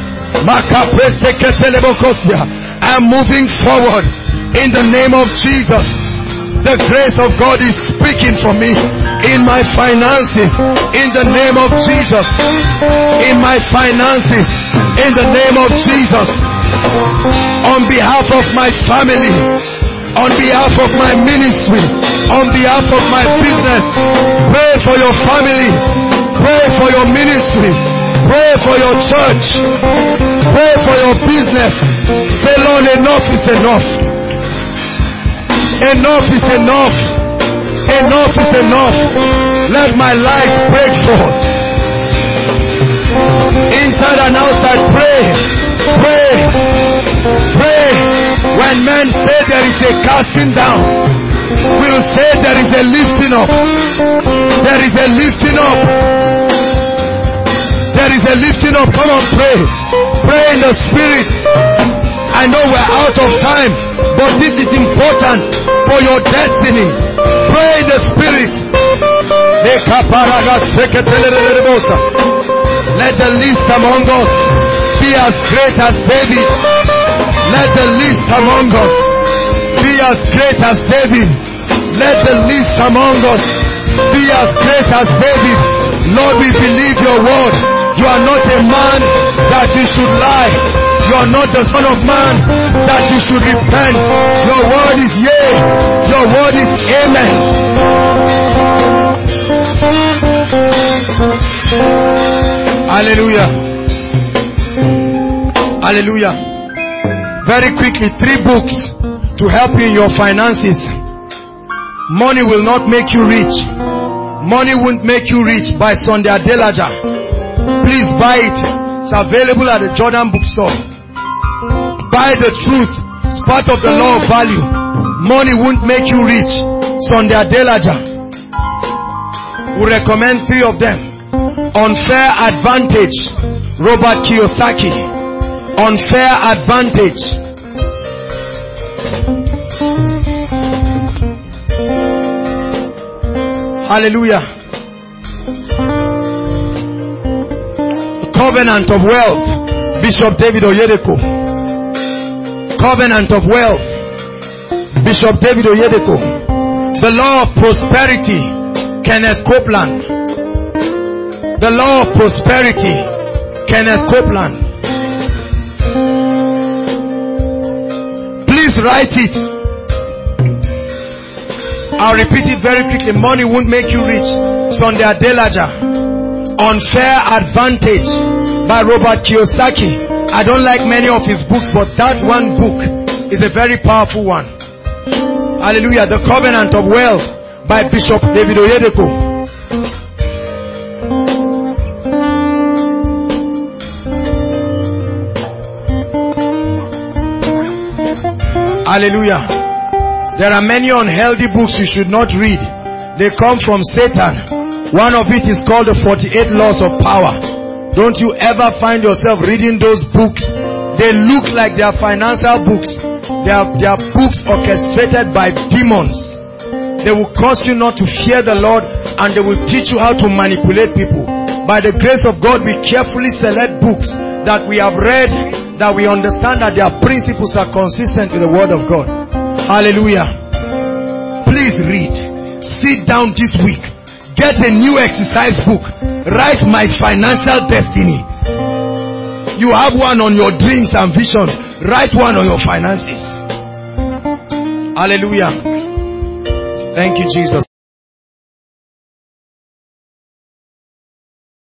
I'm moving forward. In the name of Jesus. The grace of God is speaking for me. In my finances. In the name of Jesus. In my finances. In the name of Jesus. On behalf of my family. On behalf of my ministry. On behalf of my business. Pray for your family. Pray for your ministry. Pray for your church. Pray for your business. Say, Lord, enough is enough. Enough is enough. Enough is enough. Let my life break forth. Inside and outside, pray. Pray. Pray. When men say there is a casting down, we'll say there is a lifting up. There is a lifting up. There is a lifting up. Come on, pray. Pray in the spirit. I know we're out of time, but this is important for your destiny. Pray in the spirit. Let the least among us be as great as David. Let the least among us be as great as David. Let the least among us be as great as David. Lord, we believe your word. You are not a man that you should lie. You are not the son of man that you should repent. Your word is yea. Your word is amen. Hallelujah. Hallelujah. Very quickly, 3 books to help you in your finances. Money will not make you rich. Money won't make you rich, by Sunday Adelaja. Please buy it. It's available at the Jordan bookstore. Buy the truth. It's part of the law of value. Money won't make you rich. Sunday Adelaja. We recommend 3 of them. Unfair Advantage. Robert Kiyosaki. Unfair Advantage. Hallelujah. Covenant of Wealth. Bishop David Oyedepo. Covenant of Wealth. Bishop David Oyedepo. The Law of Prosperity. Kenneth Copeland. The Law of Prosperity. Kenneth Copeland. Please write it. I'll repeat it very quickly. Money won't make you rich. Sunday Adelaja. Unfair Advantage by Robert Kiyosaki. I don't like many of his books, but that one book is a very powerful one. Hallelujah. The Covenant of Wealth by Bishop David Oyedepo. Hallelujah. There are many unhealthy books you should not read. They come from Satan. One of it is called the 48 Laws of Power. Don't you ever find yourself reading those books. They look like they are financial books. They are books orchestrated by demons. They will cause you not to fear the Lord, and they will teach you how to manipulate people. By the grace of God, we carefully select books that we have read, that we understand that their principles are consistent with the Word of God. Hallelujah. Please read. Sit down this week. Get a new exercise book. Write My Financial Destiny. You have one on your dreams and visions. Write one on your finances. Hallelujah. Thank you, Jesus.